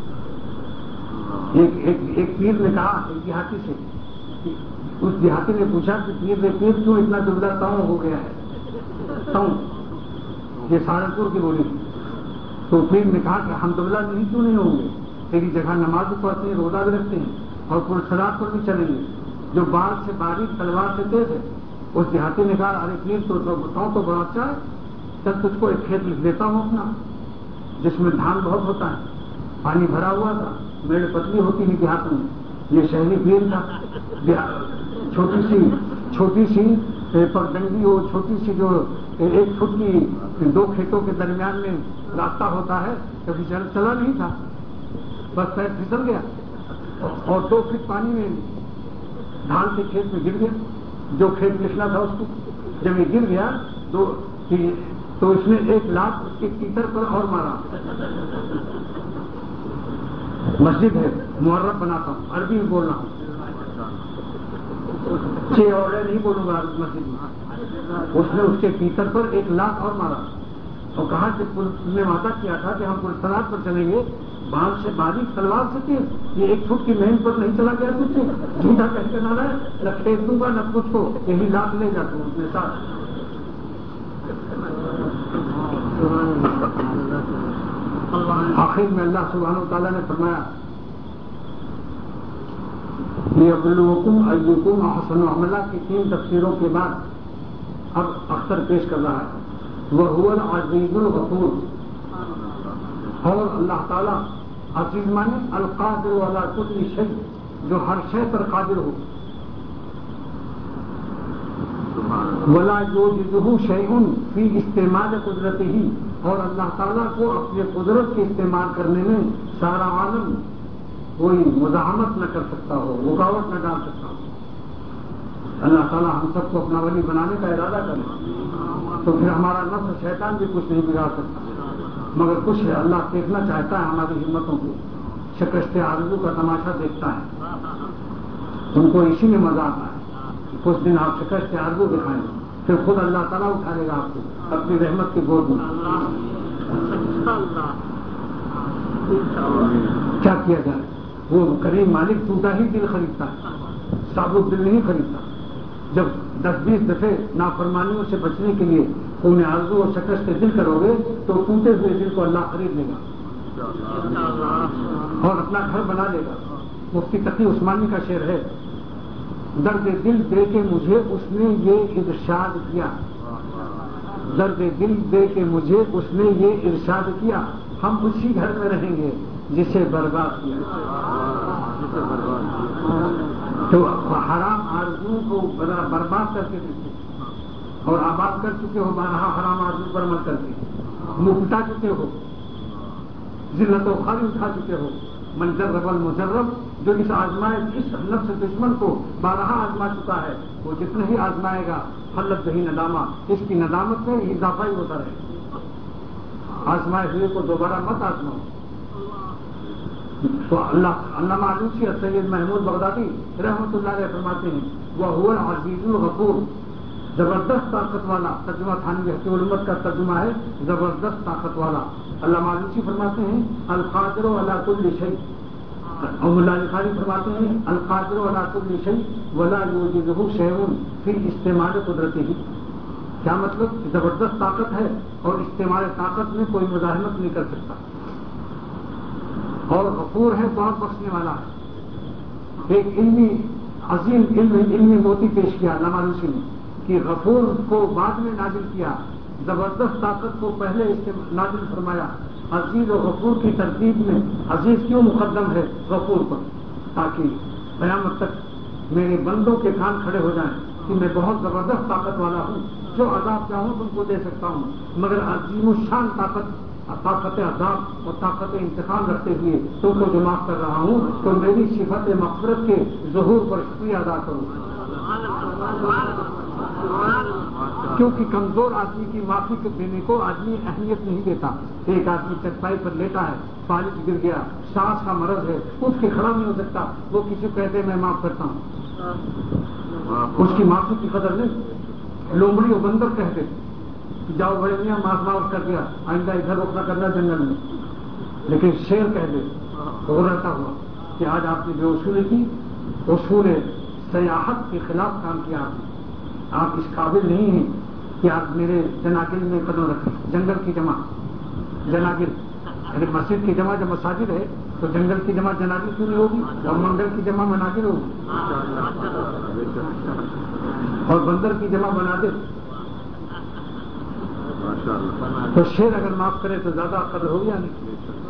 ایک ایک ایک پیر نے کہا ایک دیہاتی سے، اس دیہاتی نے پوچھا کہ پیر نے پیر کیوں اتنا دبلا تاؤں ہو گیا ہے؟ تاؤں یہ سہارنپور کی بولی تھی۔ تو پیر نے کہا کہ ہم دبلا نہیں کیوں نہیں ہوں گے، تیری جگہ نماز بھی پڑھتے ہیں، روزہ بھی رکھتے ہیں اور پرسرات پر بھی چلیں گے، جو بال سے باریک تلوار سے تیز ہے۔ اس دیہاتی نے کہا ارے پیر تو بتاؤں تو بڑا اچھا ہے، چل تجھ کو ایک کھیت لکھ دیتا ہوں اپنا جس میں دھان بہت ہوتا ہے، پانی بھرا ہوا تھا، میڑ پتلی ہوتی تھی دیہات میں، یہ شہری پیر تھا، چھوٹی سی چھوٹی سی پگڈنڈی ہو، چھوٹی سی جو ایک فٹ کی دو کھیتوں کے درمیان میں راستہ ہوتا ہے، کبھی چلا نہیں تھا۔ بس پیر پھسل گیا اور دو فٹ پانی میں دھان کے کھیت میں گر گیا. جو کھیت لکھنا تھا اس کو جب یہ گر گیا تو تو اس نے ایک لاکھ اس کے تیتر پر اور مارا. مسجد ہے محرم بناتا ہوں, عربی میں بول رہا ہوں, چھ اور نہیں بولوں گا مسجد میں. اس نے اس کے تیتر پر ایک لاکھ اور مارا اور کہا کہ نے وعدہ کیا تھا کہ ہم پلسرات پر چلیں گے, باندھ سے باریک تلوار سے تھی, یہ ایک فٹ کی مہم پر نہیں چلا گیا تجھ سے, جھوٹا کہہ کے نہ رہا, نہ کھیت دوں گا نہ کچھ کو, یہی لاکھ لے جاتا ہوں اپنے ساتھ. آخر میں اللہ سبحانہ وتعالیٰ نے فرمایا لِيَبْلُوَكُمْ أَيُّكُمْ أَحْسَنُ عَمَلًا کی تین تفسیروں کے بعد اب اختر پیش کر رہا ہے. وَهُوَ الْعَزِيزُ الْغَفُورُ, اور اللہ تعالیٰ عزیز مانے القادر علی کل شیء, جو ہر شے پر قادر ہو. وَلَا يُعْجِزُهُ شَيْءٌ فِي اسْتِعْمَالِ قُدْرَتِهِ, اور اللہ تعالیٰ کو اپنی قدرت کے استعمال کرنے میں سارا عالم کوئی مزاحمت نہ کر سکتا ہو, رکاوٹ نہ ڈال سکتا ہو. اللہ تعالیٰ ہم سب کو اپنا ولی بنانے کا ارادہ کرے تو پھر ہمارا نفس شیطان بھی کچھ نہیں بگاڑ سکتا, مگر کچھ ہے اللہ دیکھنا چاہتا ہے ہماری ہمتوں کو, شکست آرزو کا تماشا دیکھتا ہے, ان کو اسی میں مزہ آتا ہے. کچھ دن آپ شکست آرزو دکھائیں پھر خود اللہ تعالیٰ اٹھا لے گا آپ کو اپنی رحمت کی گود میں. کیا کیا جائے, وہ کریم مالک ٹوٹا ہی دل خریدتا ہے, ثابت دل نہیں خریدتا. جب دس بیس دفعے نافرمانیوں سے بچنے کے لیے انہیں آرزو اور شکست دل کرو گے تو ٹوٹے ہوئے دل کو اللہ خرید لے گا اور اپنا گھر بنا لے گا. مفتی تقی عثمانی کا شعر ہے, درد دل دے کے مجھے اس نے یہ ارشاد کیا, درد دل دے کے مجھے اس نے یہ ارشاد کیا, ہم اسی گھر میں رہیں گے جسے برباد کیا. تو حرام آرزو کو برباد کر کے دیتے اور آباد کر چکے ہو, بارہا حرام آرزو پر عمل کر کے منہ پٹا چکے ہو, ذلت و خواری اٹھا چکے ہو. منجرب المجرب, جو اس آزمائے اس نفس دشمن کو بارہا آزما چکا ہے, وہ جتنا ہی آزمائے گا حلت دہی ندامہ, اس کی ندامت میں اضافہ ہی ہوتا رہے. آزمائے ہوئے کو دوبارہ مت آزماؤ. تو اللہ علامہ علوسی سید محمود بغدادی رحمۃ اللہ علیہ فرماتے ہیں وَهُوَ الْعَزِيزُ الْغَفُورُ, زبردست طاقت والا. ترجمہ تھانوی حقیق الامت کا ترجمہ ہے زبردست طاقت والا. علامہ علوسی فرماتے ہیں القادر علی کل شیء, اور مولا علی قاری فرماتے ہیں القادر علی کل شیء ولا یعجزہ شیء فی استعمال قدرتہ. کیا مطلب؟ زبردست طاقت ہے اور استعمال طاقت میں کوئی مزاحمت نہیں کر سکتا, اور غفور ہے, بہت بخشنے والا ہے. ایک علمی عظیم علم علمی موتی پیش کیا علامہ علوسی نے کہ غفور کو بعد میں نازل کیا, زبردست طاقت کو پہلے نازل فرمایا. عزیز و غفور کی ترتیب میں عزیز کیوں مقدم ہے غفور پر؟ تاکہ قیامت تک میرے بندوں کے کان کھڑے ہو جائیں کہ میں بہت زبردست طاقت والا ہوں, جو عذاب چاہوں تم کو دے سکتا ہوں, مگر عظیم الشان طاقت طاقت عذاب اور طاقت انتقام رکھتے ہوئے تم کو جو معاف کر رہا ہوں, تو میری صفت مغفرت کے ظہور پر شکریہ ادا کروں. کیونکہ کمزور آدمی کی معافی دینے کو آدمی اہمیت نہیں دیتا. ایک آدمی چٹائی پر لیٹا ہے, فالج گر گیا, سانس کا مرض ہے, اٹھ کے کھڑا نہیں ہو سکتا, وہ کسی کو کہتے میں معاف کرتا ہوں, اس کی معافی کی قدر نہیں. لومڑی و بندر کہتے جاؤ بڑے میاں معاف معاف کر دیا, آئندہ ادھر روکنا کرنا جنگل میں, لیکن شیر کہہ دے تو رہتا ہوا کہ آج آپ نے جو اصول کی اصول سیاحت کے خلاف کام کیا, آپ نے آپ اس قابل نہیں ہیں کہ آپ میرے جناگل میں قدم رکھیں. جنگل کی جمع جناگل, یعنی مسجد کی جمع جب مساجد ہے تو جنگل کی جمع جناگل کیوں نہیں ہوگی, اور منگل کی جمع مناگل ہوگی, اور بندر کی جمع بنا دے. تو شیر اگر معاف کرے تو زیادہ قدر ہو گیا نہیں.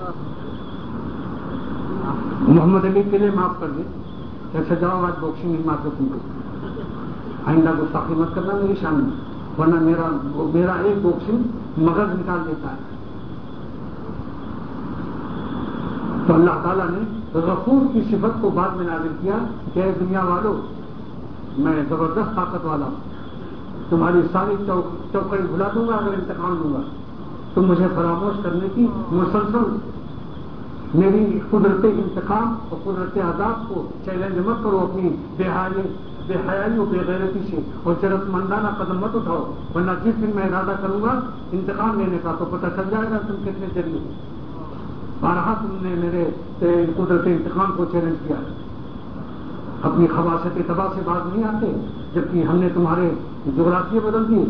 محمد علی کے لیے معاف کر دے, ایسا جاؤ آج باکسنگ نہیں مار سکوں گا, آئندہ گستاخی مت کرنا میری شان میں, ورنہ میرا میرا ایک باکسنگ مغز نکال دیتا ہے. تو اللہ تعالیٰ نے غفور کی صفت کو بعد میں نازل کیا کہ اے دنیا والوں، میں زبردست طاقت والا ہوں، تمہاری ساری چوکڑی بھلا دوں گا اگر انتقام دوں گا، تم مجھے فراموش کرنے کی مسلسل میری قدرت انتقام اور قدرت عذاب کو چیلنج مت کرو اپنی بے حیائی بے حیائی و بے غیرتی سے، اور ضرورت مندانہ قدم مت اٹھاؤ، ورنہ جس دن میں ارادہ کروں گا انتقام لینے کا تو پتہ چل جائے گا تم کتنے ذریعے بارہا تم نے میرے قدرت انتقام کو چیلنج کیا ہے۔ اپنی خواصت تباہ سے باز نہیں آتے جبکہ ہم نے تمہارے جغرافیے بدل دیے۔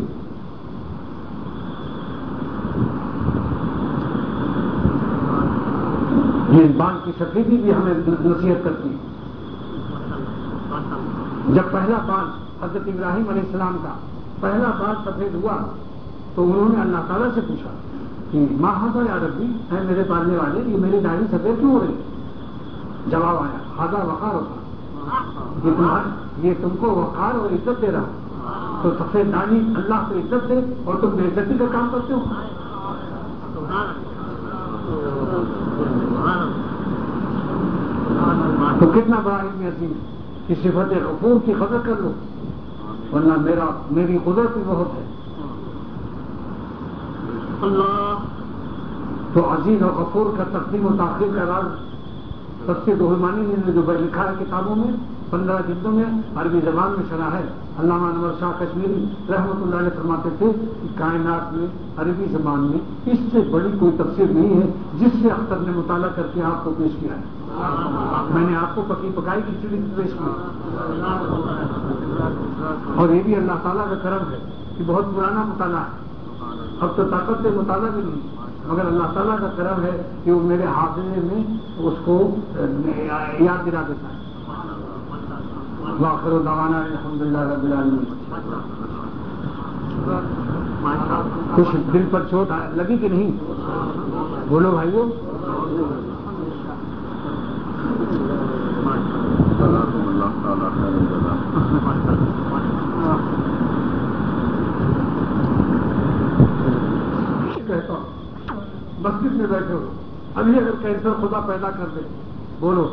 یہ بال کی سفیدی بھی ہمیں نصیحت کرتی ہے۔ جب پہلا بال حضرت ابراہیم علیہ السلام کا پہلا بال سفید ہوا تو انہوں نے اللہ تعالیٰ سے پوچھا کہ ماں ہاضا یا ربی، اے میرے پالنے والے، یہ میری داڑھی سفید کیوں ہو رہی؟ جواب آیا ہاضا وقار ہوتا، یہ تمہارا یہ تم کو وقار اور عزت دے رہا، تو سفید داڑھی اللہ کو عزت دے اور تم بے عزتی کا کام کرتے ہو۔ تو کتنا بڑا علم عظیم ہے کہ صفت غفور کی قدر کر لو، ورنہ میرا میری قدرت بھی بہت ہے۔ اللہ تو عزیز اور غفور کا تقدیم و تاخیر کا راز تفسیر رحمانی نے جو لکھا ہے کتابوں میں پندرہ جلدوں میں عربی زبان میں شرح ہے۔ علامہ انور شاہ کشمیری رحمۃ اللہ علیہ فرماتے تھے کہ کائنات میں عربی زبان میں اس سے بڑی کوئی تفسیر نہیں ہے جس سے اختر نے مطالعہ کر کے آپ کو پیش کیا ہے۔ میں نے آپ کو پکی پکائی کی چیز پیش کی، اور یہ بھی اللہ تعالیٰ کا کرم ہے کہ بہت پرانا مطالعہ ہے، اب تو طاقت سے مطالعہ بھی نہیں، مگر اللہ تعالیٰ کا کرم ہے کہ وہ میرے حافظے میں اس کو یاد دلا دیتا ہے۔ وآخر دعوانا الحمدللہ رب العالمین۔ کچھ دل پر چوٹ لگی کہ نہیں؟ بولو بھائیو۔ کہتا ہوں مسجد میں بیٹھے ہو، ابھی اگر کینسر خدا پیدا کر دے، بولو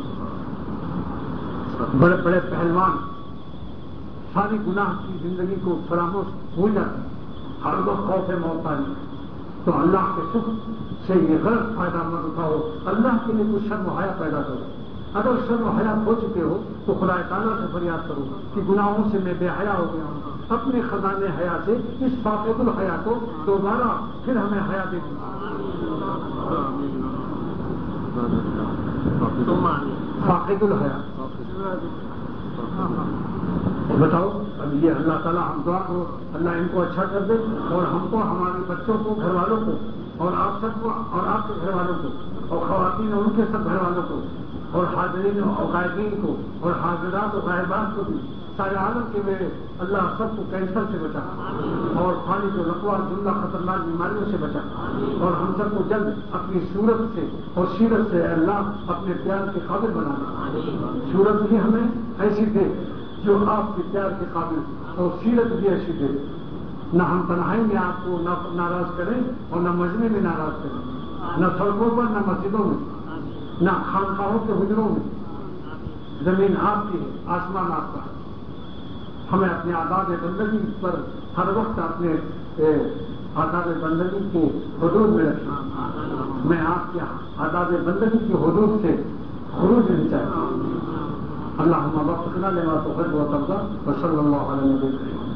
بڑے بڑے پہلوان ساری گناہ کی زندگی کو فراموش بھول جاتے ہیں، ہر وقت خوف موت آئی، تو اللہ کے شکر سے یہ غلط فائدہ مت اٹھاؤ، اللہ کے لیے کچھ شرم و حیا پیدا کرو۔ اگر شرم و حیا ہو چکے ہو تو خدا تعالیٰ سے فریاد کرو کہ گناہوں سے میں بے حیا ہو گیا ہوں، اپنے خزانے حیا سے اس فاقد الحیا کو دوبارہ پھر ہمیں حیا دے دیں۔ فاقد الحیا بتاؤ، اب یہ اللہ تعالیٰ ہم دعا کرو اللہ ان کو اچھا کر دے، اور ہم کو، ہمارے بچوں کو، گھر والوں کو، اور آپ سب کو، اور آپ کے گھر والوں کو، اور خواتین اور ان کے سب گھر والوں کو، اور حاضرین اور غائبین کو، اور حاضرات اور غائبات کو بھی، سارے عالم کے میرے اللہ سب کو کینسر سے بچا، اور پانی جو لقوا جملہ خطرناک بیماریوں سے بچا، اور ہم سب کو جلد اپنی صورت سے اور سیرت سے اللہ اپنے پیار کے قابل بنا دے۔ صورت بھی ہمیں ایسی دے جو آپ کے پیار کے قابل، اور سیرت بھی ایسی دے نہ ہم تنہائی میں آپ کو نہ ناراض کریں اور نہ مجمع میں ناراض کریں، نہ سڑکوں پر، نہ مسجدوں میں، نہ خانقاہوں کے حجروں میں۔ زمین آپ کی ہے، آسمان آپ کا ہے، ہمیں اپنے آداب بندگی پر ہر وقت اپنے آداب بندگی کے حدود میں رکھیں۔ میں آپ کے آداب بندگی کی حدود سے خروج نہیں چاہتا۔ اللہم وفقنا لما تحب وترضى وصلی اللہ علیہ وسلم۔